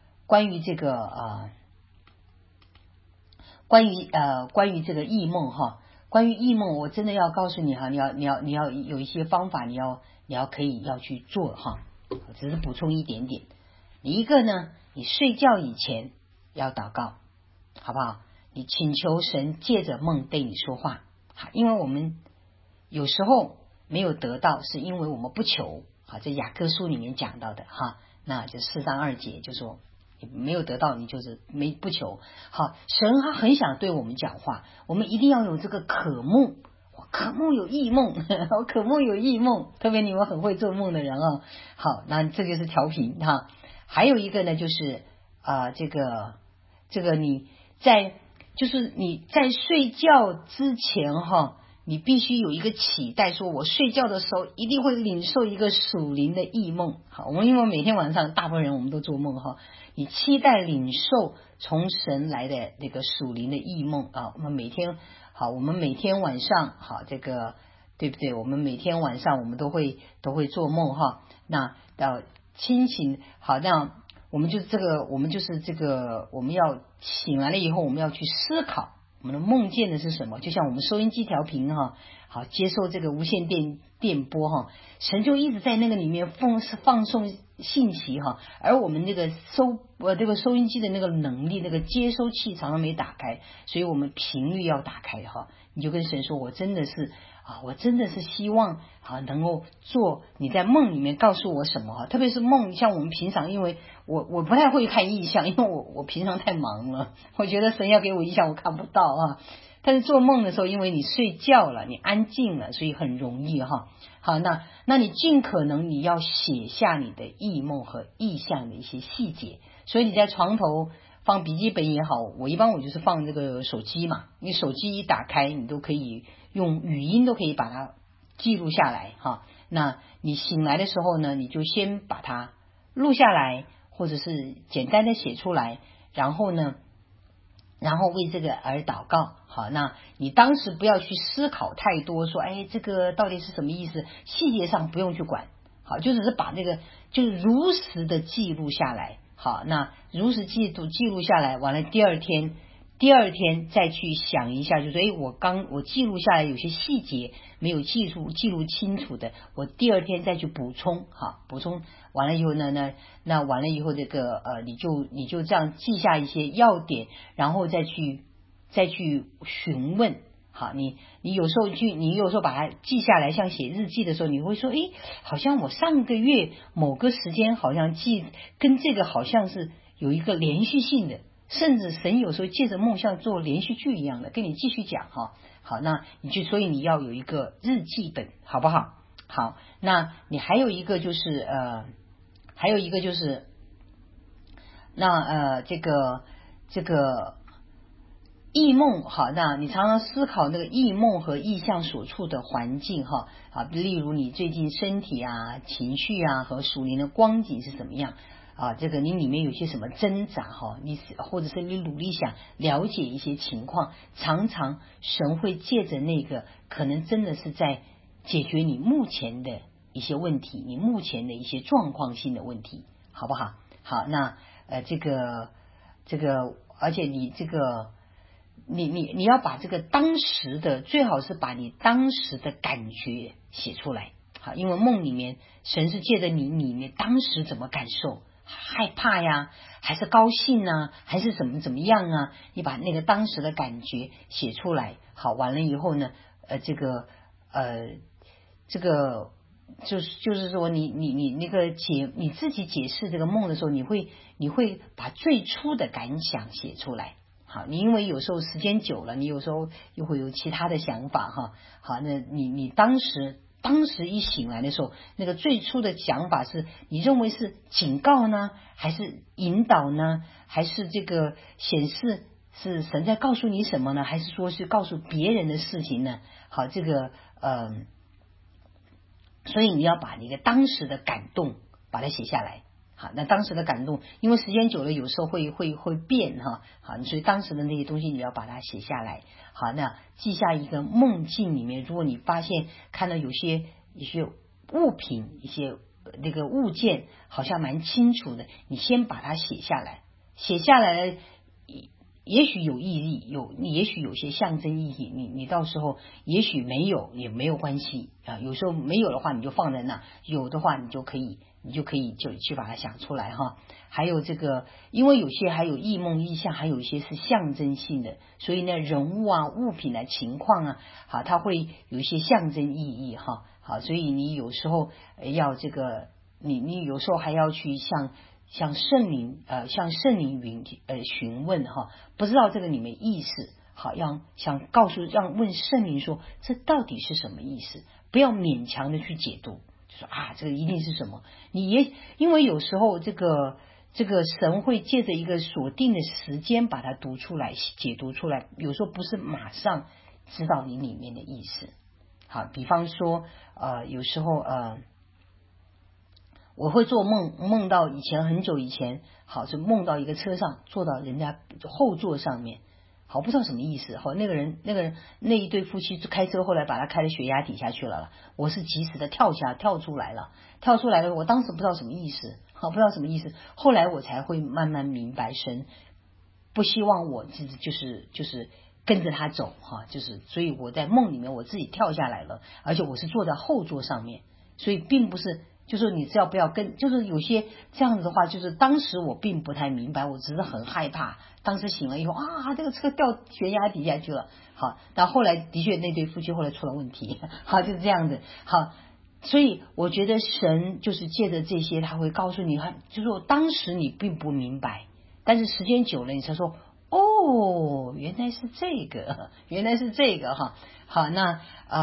这个异梦哈，关于异梦，我真的要告诉你哈，你要有一些方法，你要可以要去做哈。只是补充一点点，你一个呢，你睡觉以前要祷告，好不好？你请求神借着梦对你说话，好，因为我们有时候没有得到，是因为我们不求。好，在雅各书里面讲到的哈，那就4章2节就说没有得到，你就是不求。好，神他很想对我们讲话，我们一定要有这个渴慕。我渴慕有异梦，我渴慕有异梦，特别你们很会做梦的人哦。好，那这就是调频哈。还有一个呢，就是这个你在睡觉之前哈，你必须有一个期待，说我睡觉的时候一定会领受一个属灵的异梦。好，我们因为每天晚上大部分人我们都做梦哈，你期待领受从神来的那个属灵的异梦啊。我们每天晚上好，这个对不对？我们每天晚上我们都会做梦哈。那到清醒好，那我们就是这个，我们要醒来了以后，我们要去思考我们的梦见的是什么。就像我们收音机调频哈，好，接受这个无线电波哈，神就一直在那个里面放送信息哈，而我们这个收音机的那个能力，那个接收器常常没打开，所以我们频率要打开哈。你就跟神说，我真的是希望能够做你在梦里面告诉我什么哈。特别是梦，像我们平常，因为我不太会看异象，因为我平常太忙了，我觉得神要给我异象我看不到啊。但是做梦的时候，因为你睡觉了，你安静了，所以很容易哈。好，那你尽可能你要写下你的异梦和异象的一些细节。所以你在床头放笔记本也好，我就是放这个手机嘛，你手机一打开，你都可以用语音都可以把它记录下来哈。那你醒来的时候呢，你就先把它录下来，或者是简单的写出来，然后为这个而祷告。好，那你当时不要去思考太多，说这个到底是什么意思，细节上不用去管。好，就只是把这个就是如实的记录下来。好，那如实记录下来，完了第二天再去想一下，就说我记录下来有些细节没有记录清楚的，我第二天再去补充。好，补充完了以后呢，那完了以后这个你就这样记下一些要点，然后再去询问。好，你有时候把它记下来，像写日记的时候，你会说好像我上个月某个时间好像记跟这个好像是有一个连续性的，甚至神有时候借着梦像做连续剧一样的跟你继续讲哈。好，那所以你要有一个日记本，好不好？好，那你还有一个就是这个异梦。好，那你常常思考那个异梦和异象所处的环境哈。好，例如你最近身体啊、情绪啊和属灵的光景是怎么样啊？这个你里面有些什么挣扎哈？或者是你努力想了解一些情况，常常神会借着那个可能真的是在解决你目前的一些问题，你目前的一些状况性的问题，好不好？好，那这个，而且你这个，你要把这个当时的，最好是把你当时的感觉写出来。好，因为梦里面神是借着你当时怎么感受，害怕呀，还是高兴啊，还是怎么样啊？你把那个当时的感觉写出来。好，完了以后呢，这个就是说你那个你自己解释这个梦的时候，你会把最初的感想写出来。好，你因为有时候时间久了，你有时候又会有其他的想法哈。好，那你当时一醒来的时候，那个最初的想法是你认为是警告呢，还是引导呢，还是这个显示是神在告诉你什么呢，还是说是告诉别人的事情呢？好，这个所以你要把那个当时的感动把它写下来。好，那当时的感动，因为时间久了有时候会变哈。好，所以当时的那些东西你要把它写下来。好，那记下一个梦境里面，如果你发现看到有些物品，一些那个物件好像蛮清楚的，你先把它写下来。写下来了，也许有意义，也许有些象征意义，你到时候也许没有也没有关系啊。有时候没有的话你就放在那，有的话你就可以就去把它想出来哈。还有这个，因为有些还有异梦异象，还有一些是象征性的，所以呢人物啊、物品啊、情况啊，好，它会有一些象征意义哈。好，所以你有时候要这个，你有时候还要去向圣灵询问哈，不知道这个里面意思，好，想问圣灵说这到底是什么意思，不要勉强的去解读，就说啊这个一定是什么。因为有时候这个神会借着一个锁定的时间把它读出来解读出来，有时候不是马上知道你里面的意思。好，比方说有时候我会做梦到以前很久以前，好，就梦到一个车上坐到人家后座上面，好，不知道什么意思。好，那一对夫妻开车，后来把他开到悬崖底下去了。我是及时的跳出来了，我当时不知道什么意思，好，不知道什么意思。后来我才会慢慢明白，神不希望我就是跟着他走哈，所以我在梦里面我自己跳下来了，而且我是坐在后座上面，所以并不是。就是你只要不要就是有些这样子的话，就是当时我并不太明白，我只是很害怕。当时醒了以后啊，这个车掉悬崖底下去了。好，但后来的确那对夫妻后来出了问题。好，就是这样子。好，所以我觉得神就是借着这些，他会告诉你，就是说当时你并不明白，但是时间久了，你才说哦，原来是这个，原来是这个哈。好，那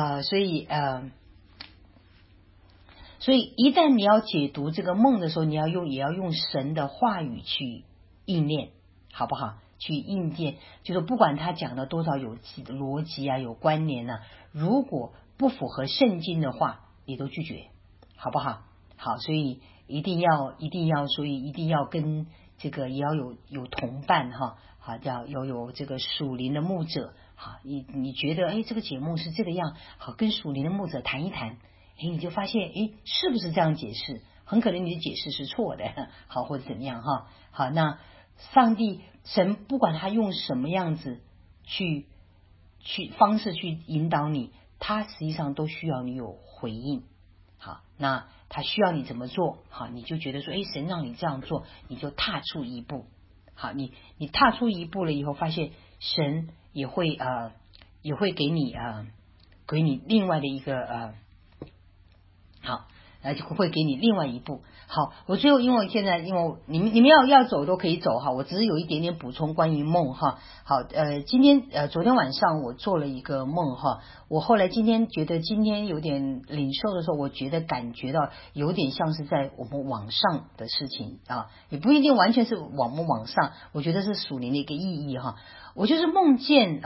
所以一旦你要解读这个梦的时候，也要用神的话语去应验，好不好？去应验，就是不管他讲的多少有逻辑啊、有关联啊，如果不符合圣经的话，你都拒绝，好不好？好，所以一定要跟这个也要有同伴哈，好，要有这个属灵的牧者，好，你觉得这个节目是这个样，好，跟属灵的牧者谈一谈。你就发现是不是这样解释，很可能你的解释是错的，好，或者怎么样哈。好，那神不管他用什么样子去方式去引导你，他实际上都需要你有回应。好，那他需要你怎么做，好，你就觉得说神让你这样做，你就踏出一步。好，你踏出一步了以后，发现神也会给你另外的一个好，就会给你另外一步。好，我最后因为你们要走都可以走哈，我只是有一点点补充关于梦哈。好，昨天晚上我做了一个梦哈，我后来今天觉得今天有点领受的时候，我感觉到有点像是在我们网上的事情啊，也不一定完全是网上，我觉得是属灵的一个意义哈。我就是梦见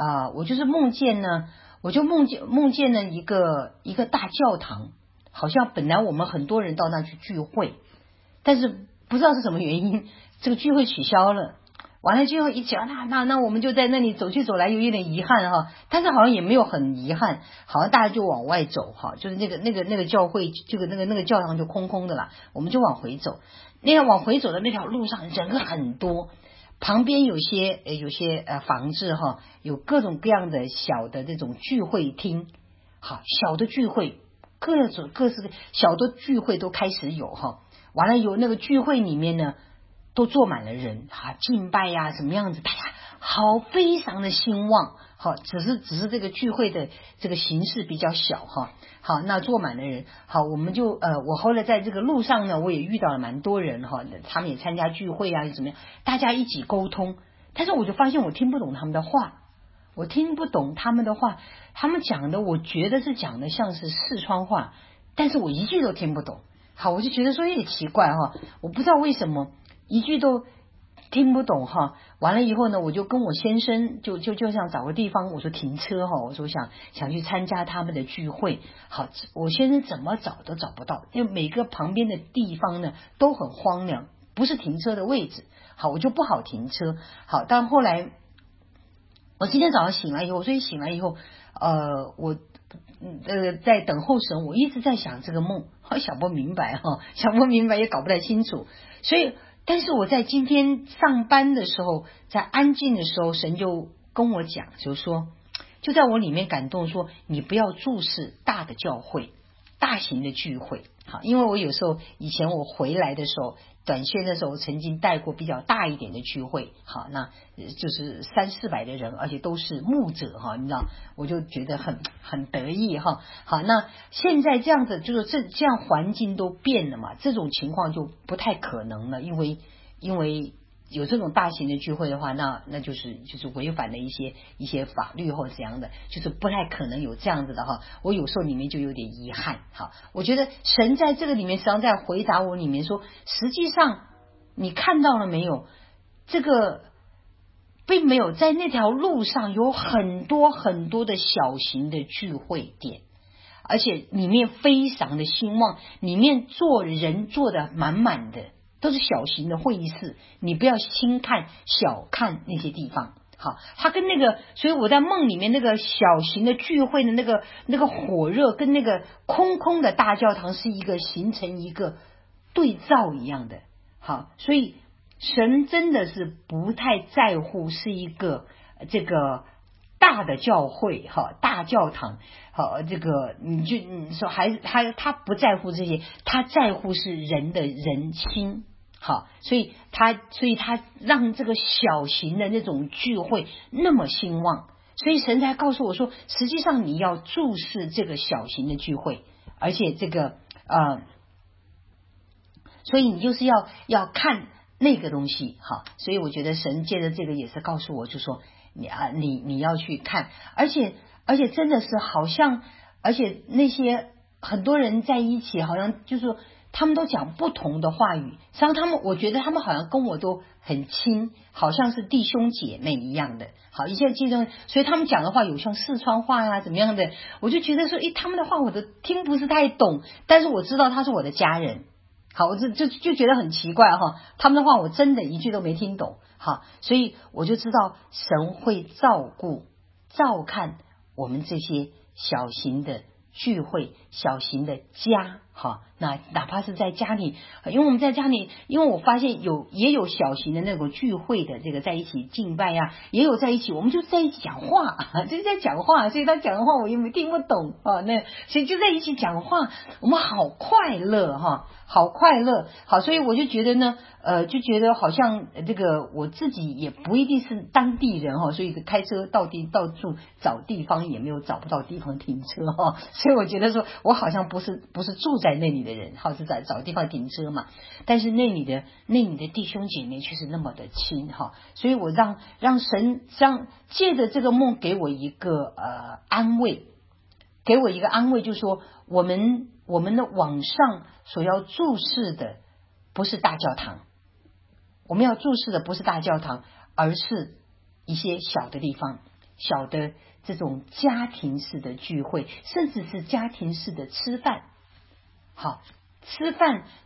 呢一个大教堂。好像本来我们很多人到那去聚会，但是不知道是什么原因，这个聚会取消了。 完了之后一讲，那我们就在那里走去走来，有点遗憾哈，但是好像也没有很遗憾，好像大家就往外走哈，就是那个教会，这个那个教堂就空空的了，我们就往回走。那样往回走的那条路上人很多，旁边有些房子哈，有各种各样的小的这种聚会厅，好小的聚会，各式小的聚会都开始有哈。完了有那个聚会里面呢，都坐满了人哈，敬拜呀什么样子，大家好非常的兴旺，好只是这个聚会的这个形式比较小哈。好，那坐满了人，好，我们就我后来在这个路上呢，我也遇到了蛮多人哈，他们也参加聚会啊，怎么样，大家一起沟通，但是我就发现我听不懂他们的话，他们讲的我觉得是讲的像是四川话，但是我一句都听不懂。好，我就觉得说有点奇怪哈，我不知道为什么一句都听不懂哈。完了以后呢，我就跟我先生就想找个地方，我说停车哈，我说想去参加他们的聚会。好，我先生怎么找都找不到，因为每个旁边的地方呢都很荒凉，不是停车的位置。好，我就不好停车。好，但后来我今天早上醒来以后，所以醒来以后我在等候神，我一直在想这个梦，想不明白哈，想不明白也搞不太清楚。所以但是我在今天上班的时候，在安静的时候，神就跟我讲，就说就在我里面感动说，你不要注视大的教会，大型的聚会。好，因为我有时候以前我回来的时候，短宣的时候曾经带过比较大一点的聚会，好，那就是300-400的人，而且都是牧者哈，你知道，我就觉得很得意哈。好，那现在这样子就是这样环境都变了嘛，这种情况就不太可能了，因为有这种大型的聚会的话，那就是违反了一些法律或怎样的，就是不太可能有这样子的哈。我有时候里面就有点遗憾。好，我觉得神在这个里面实际上在回答我里面说，实际上你看到了没有，这个并没有在那条路上有很多很多的小型的聚会点，而且里面非常的兴旺，里面坐人坐的满满的，都是小型的会议室，你不要轻看小看那些地方。好，它跟那个，所以我在梦里面那个小型的聚会的那个火热，跟那个空的大教堂是形成一个对照一样的。好，所以神真的是不太在乎是一个这个大的教会哈，大教堂好，这个你说他不在乎这些，他在乎是人的人心。好，所以他让这个小型的那种聚会那么兴旺，所以神才告诉我说，实际上你要注视这个小型的聚会，而且这个所以你就是要看那个东西。好，所以我觉得神借着这个也是告诉我，就说你要去看，而且真的是好像，而且那些很多人在一起，好像就是说他们都讲不同的话语，实际上我觉得他们好像跟我都很亲，好像是弟兄姐妹一样的。好，一切记中，所以他们讲的话有像四川话啊怎么样的，我就觉得说，他们的话我都听不是太懂，但是我知道他是我的家人。好，我就觉得很奇怪哈，他们的话我真的一句都没听懂。好，所以我就知道神会照顾照看我们这些小型的聚会，小型的家。好，那哪怕是在家里，因为我们在家里，因为我发现也有小型的那种聚会的，这个在一起敬拜呀，也有在一起，我们就在一起讲话，就是在讲话，所以他讲的话我又没听不懂啊，那所以就在一起讲话，我们好快乐哈，好快乐。好，所以我就觉得呢，就觉得好像这个我自己也不一定是当地人哈，所以开车到处找地方也没有找不到地方停车哈，所以我觉得说我好像不是住在那里的人，好是在找地方停车嘛，但是那里的弟兄姐妹却是那么的亲哈，所以我让神借着这个梦给我一个安慰，就是说我们的往上所要注视的不是大教堂，我们要注视的不是大教堂，而是一些小的地方，小的这种家庭式的聚会，甚至是家庭式的吃饭。好，吃饭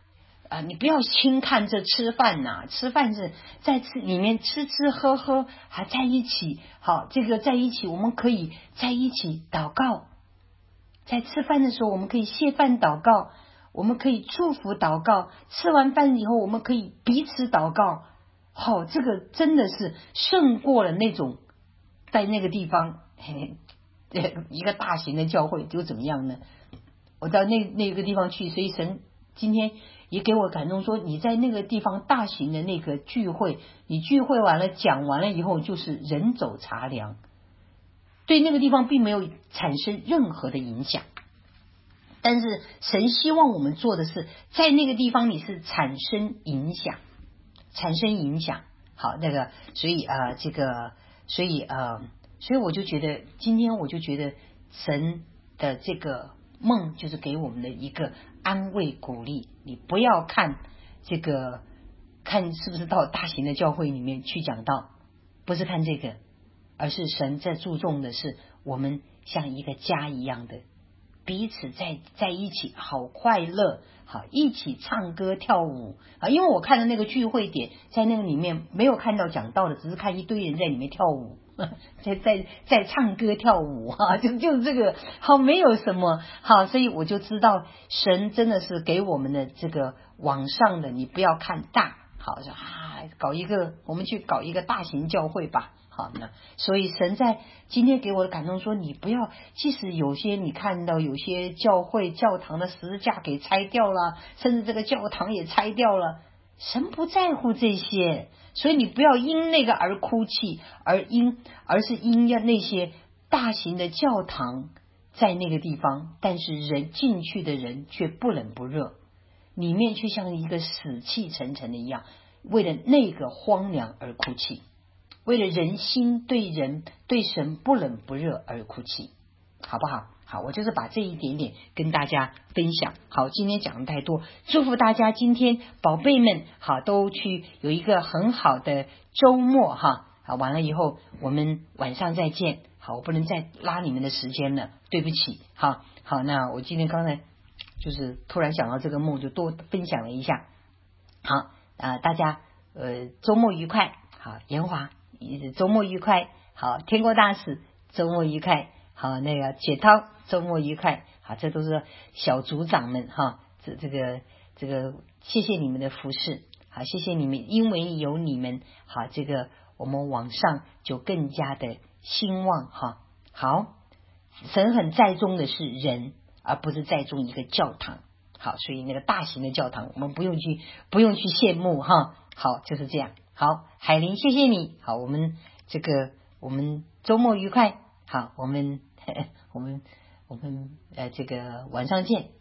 你不要轻看这吃饭吃饭是在里面吃喝喝还在一起，好，这个在一起我们可以在一起祷告，在吃饭的时候我们可以谢饭祷告，我们可以祝福祷告，吃完饭以后我们可以彼此祷告。好，这个真的是胜过了那种在那个地方一个大型的教会就怎么样呢？我到那个地方去，所以神今天也给我感动说，你在那个地方大型的那个聚会，你聚会完了讲完了以后就是人走茶凉，对那个地方并没有产生任何的影响。但是神希望我们做的是在那个地方你是产生影响。好，那个所以我就觉得今天我就觉得神的这个梦就是给我们的一个安慰鼓励。你不要看这个看是不是到大型的教会里面去讲道，不是看这个，而是神在注重的是我们像一个家一样的彼此在一起，好快乐，好一起唱歌跳舞啊！因为我看的那个聚会点，在那个里面没有看到讲道的，只是看一堆人在里面跳舞，在唱歌跳舞哈，就是这个好，没有什么好，所以我就知道神真的是给我们的这个网上的，你不要看大，好说我们去搞一个大型教会吧。好呢，所以神在今天给我的感动说，你不要，即使有些你看到有些教会教堂的十字架给拆掉了，甚至这个教堂也拆掉了，神不在乎这些，所以你不要因那个而哭泣，而是因那些大型的教堂在那个地方，但是人进去的人却不冷不热，里面却像一个死气沉沉的一样，为了那个荒凉而哭泣，为了人心对神不冷不热而哭泣，好不好？好，我就是把这一点点跟大家分享。好，今天讲的太多，祝福大家今天宝贝们好都去有一个很好的周末哈。好，完了以后我们晚上再见。好，我不能再拉你们的时间了，对不起。好，那我今天刚才就是突然想到这个梦，就多分享了一下。好大家周末愉快。好，严华周末愉快。好，天国大使周末愉快。好，那个解涛周末愉快。好，这都是小组长们哈，这个谢谢你们的服侍。好，谢谢你们，因为有你们，好，这个我们往上就更加的兴旺哈。好，神很在重的是人，而不是在重一个教堂。好，所以那个大型的教堂我们不用去羡慕哈。好，就是这样。好，海玲谢谢你。好，我们周末愉快。好，我们这个晚上见。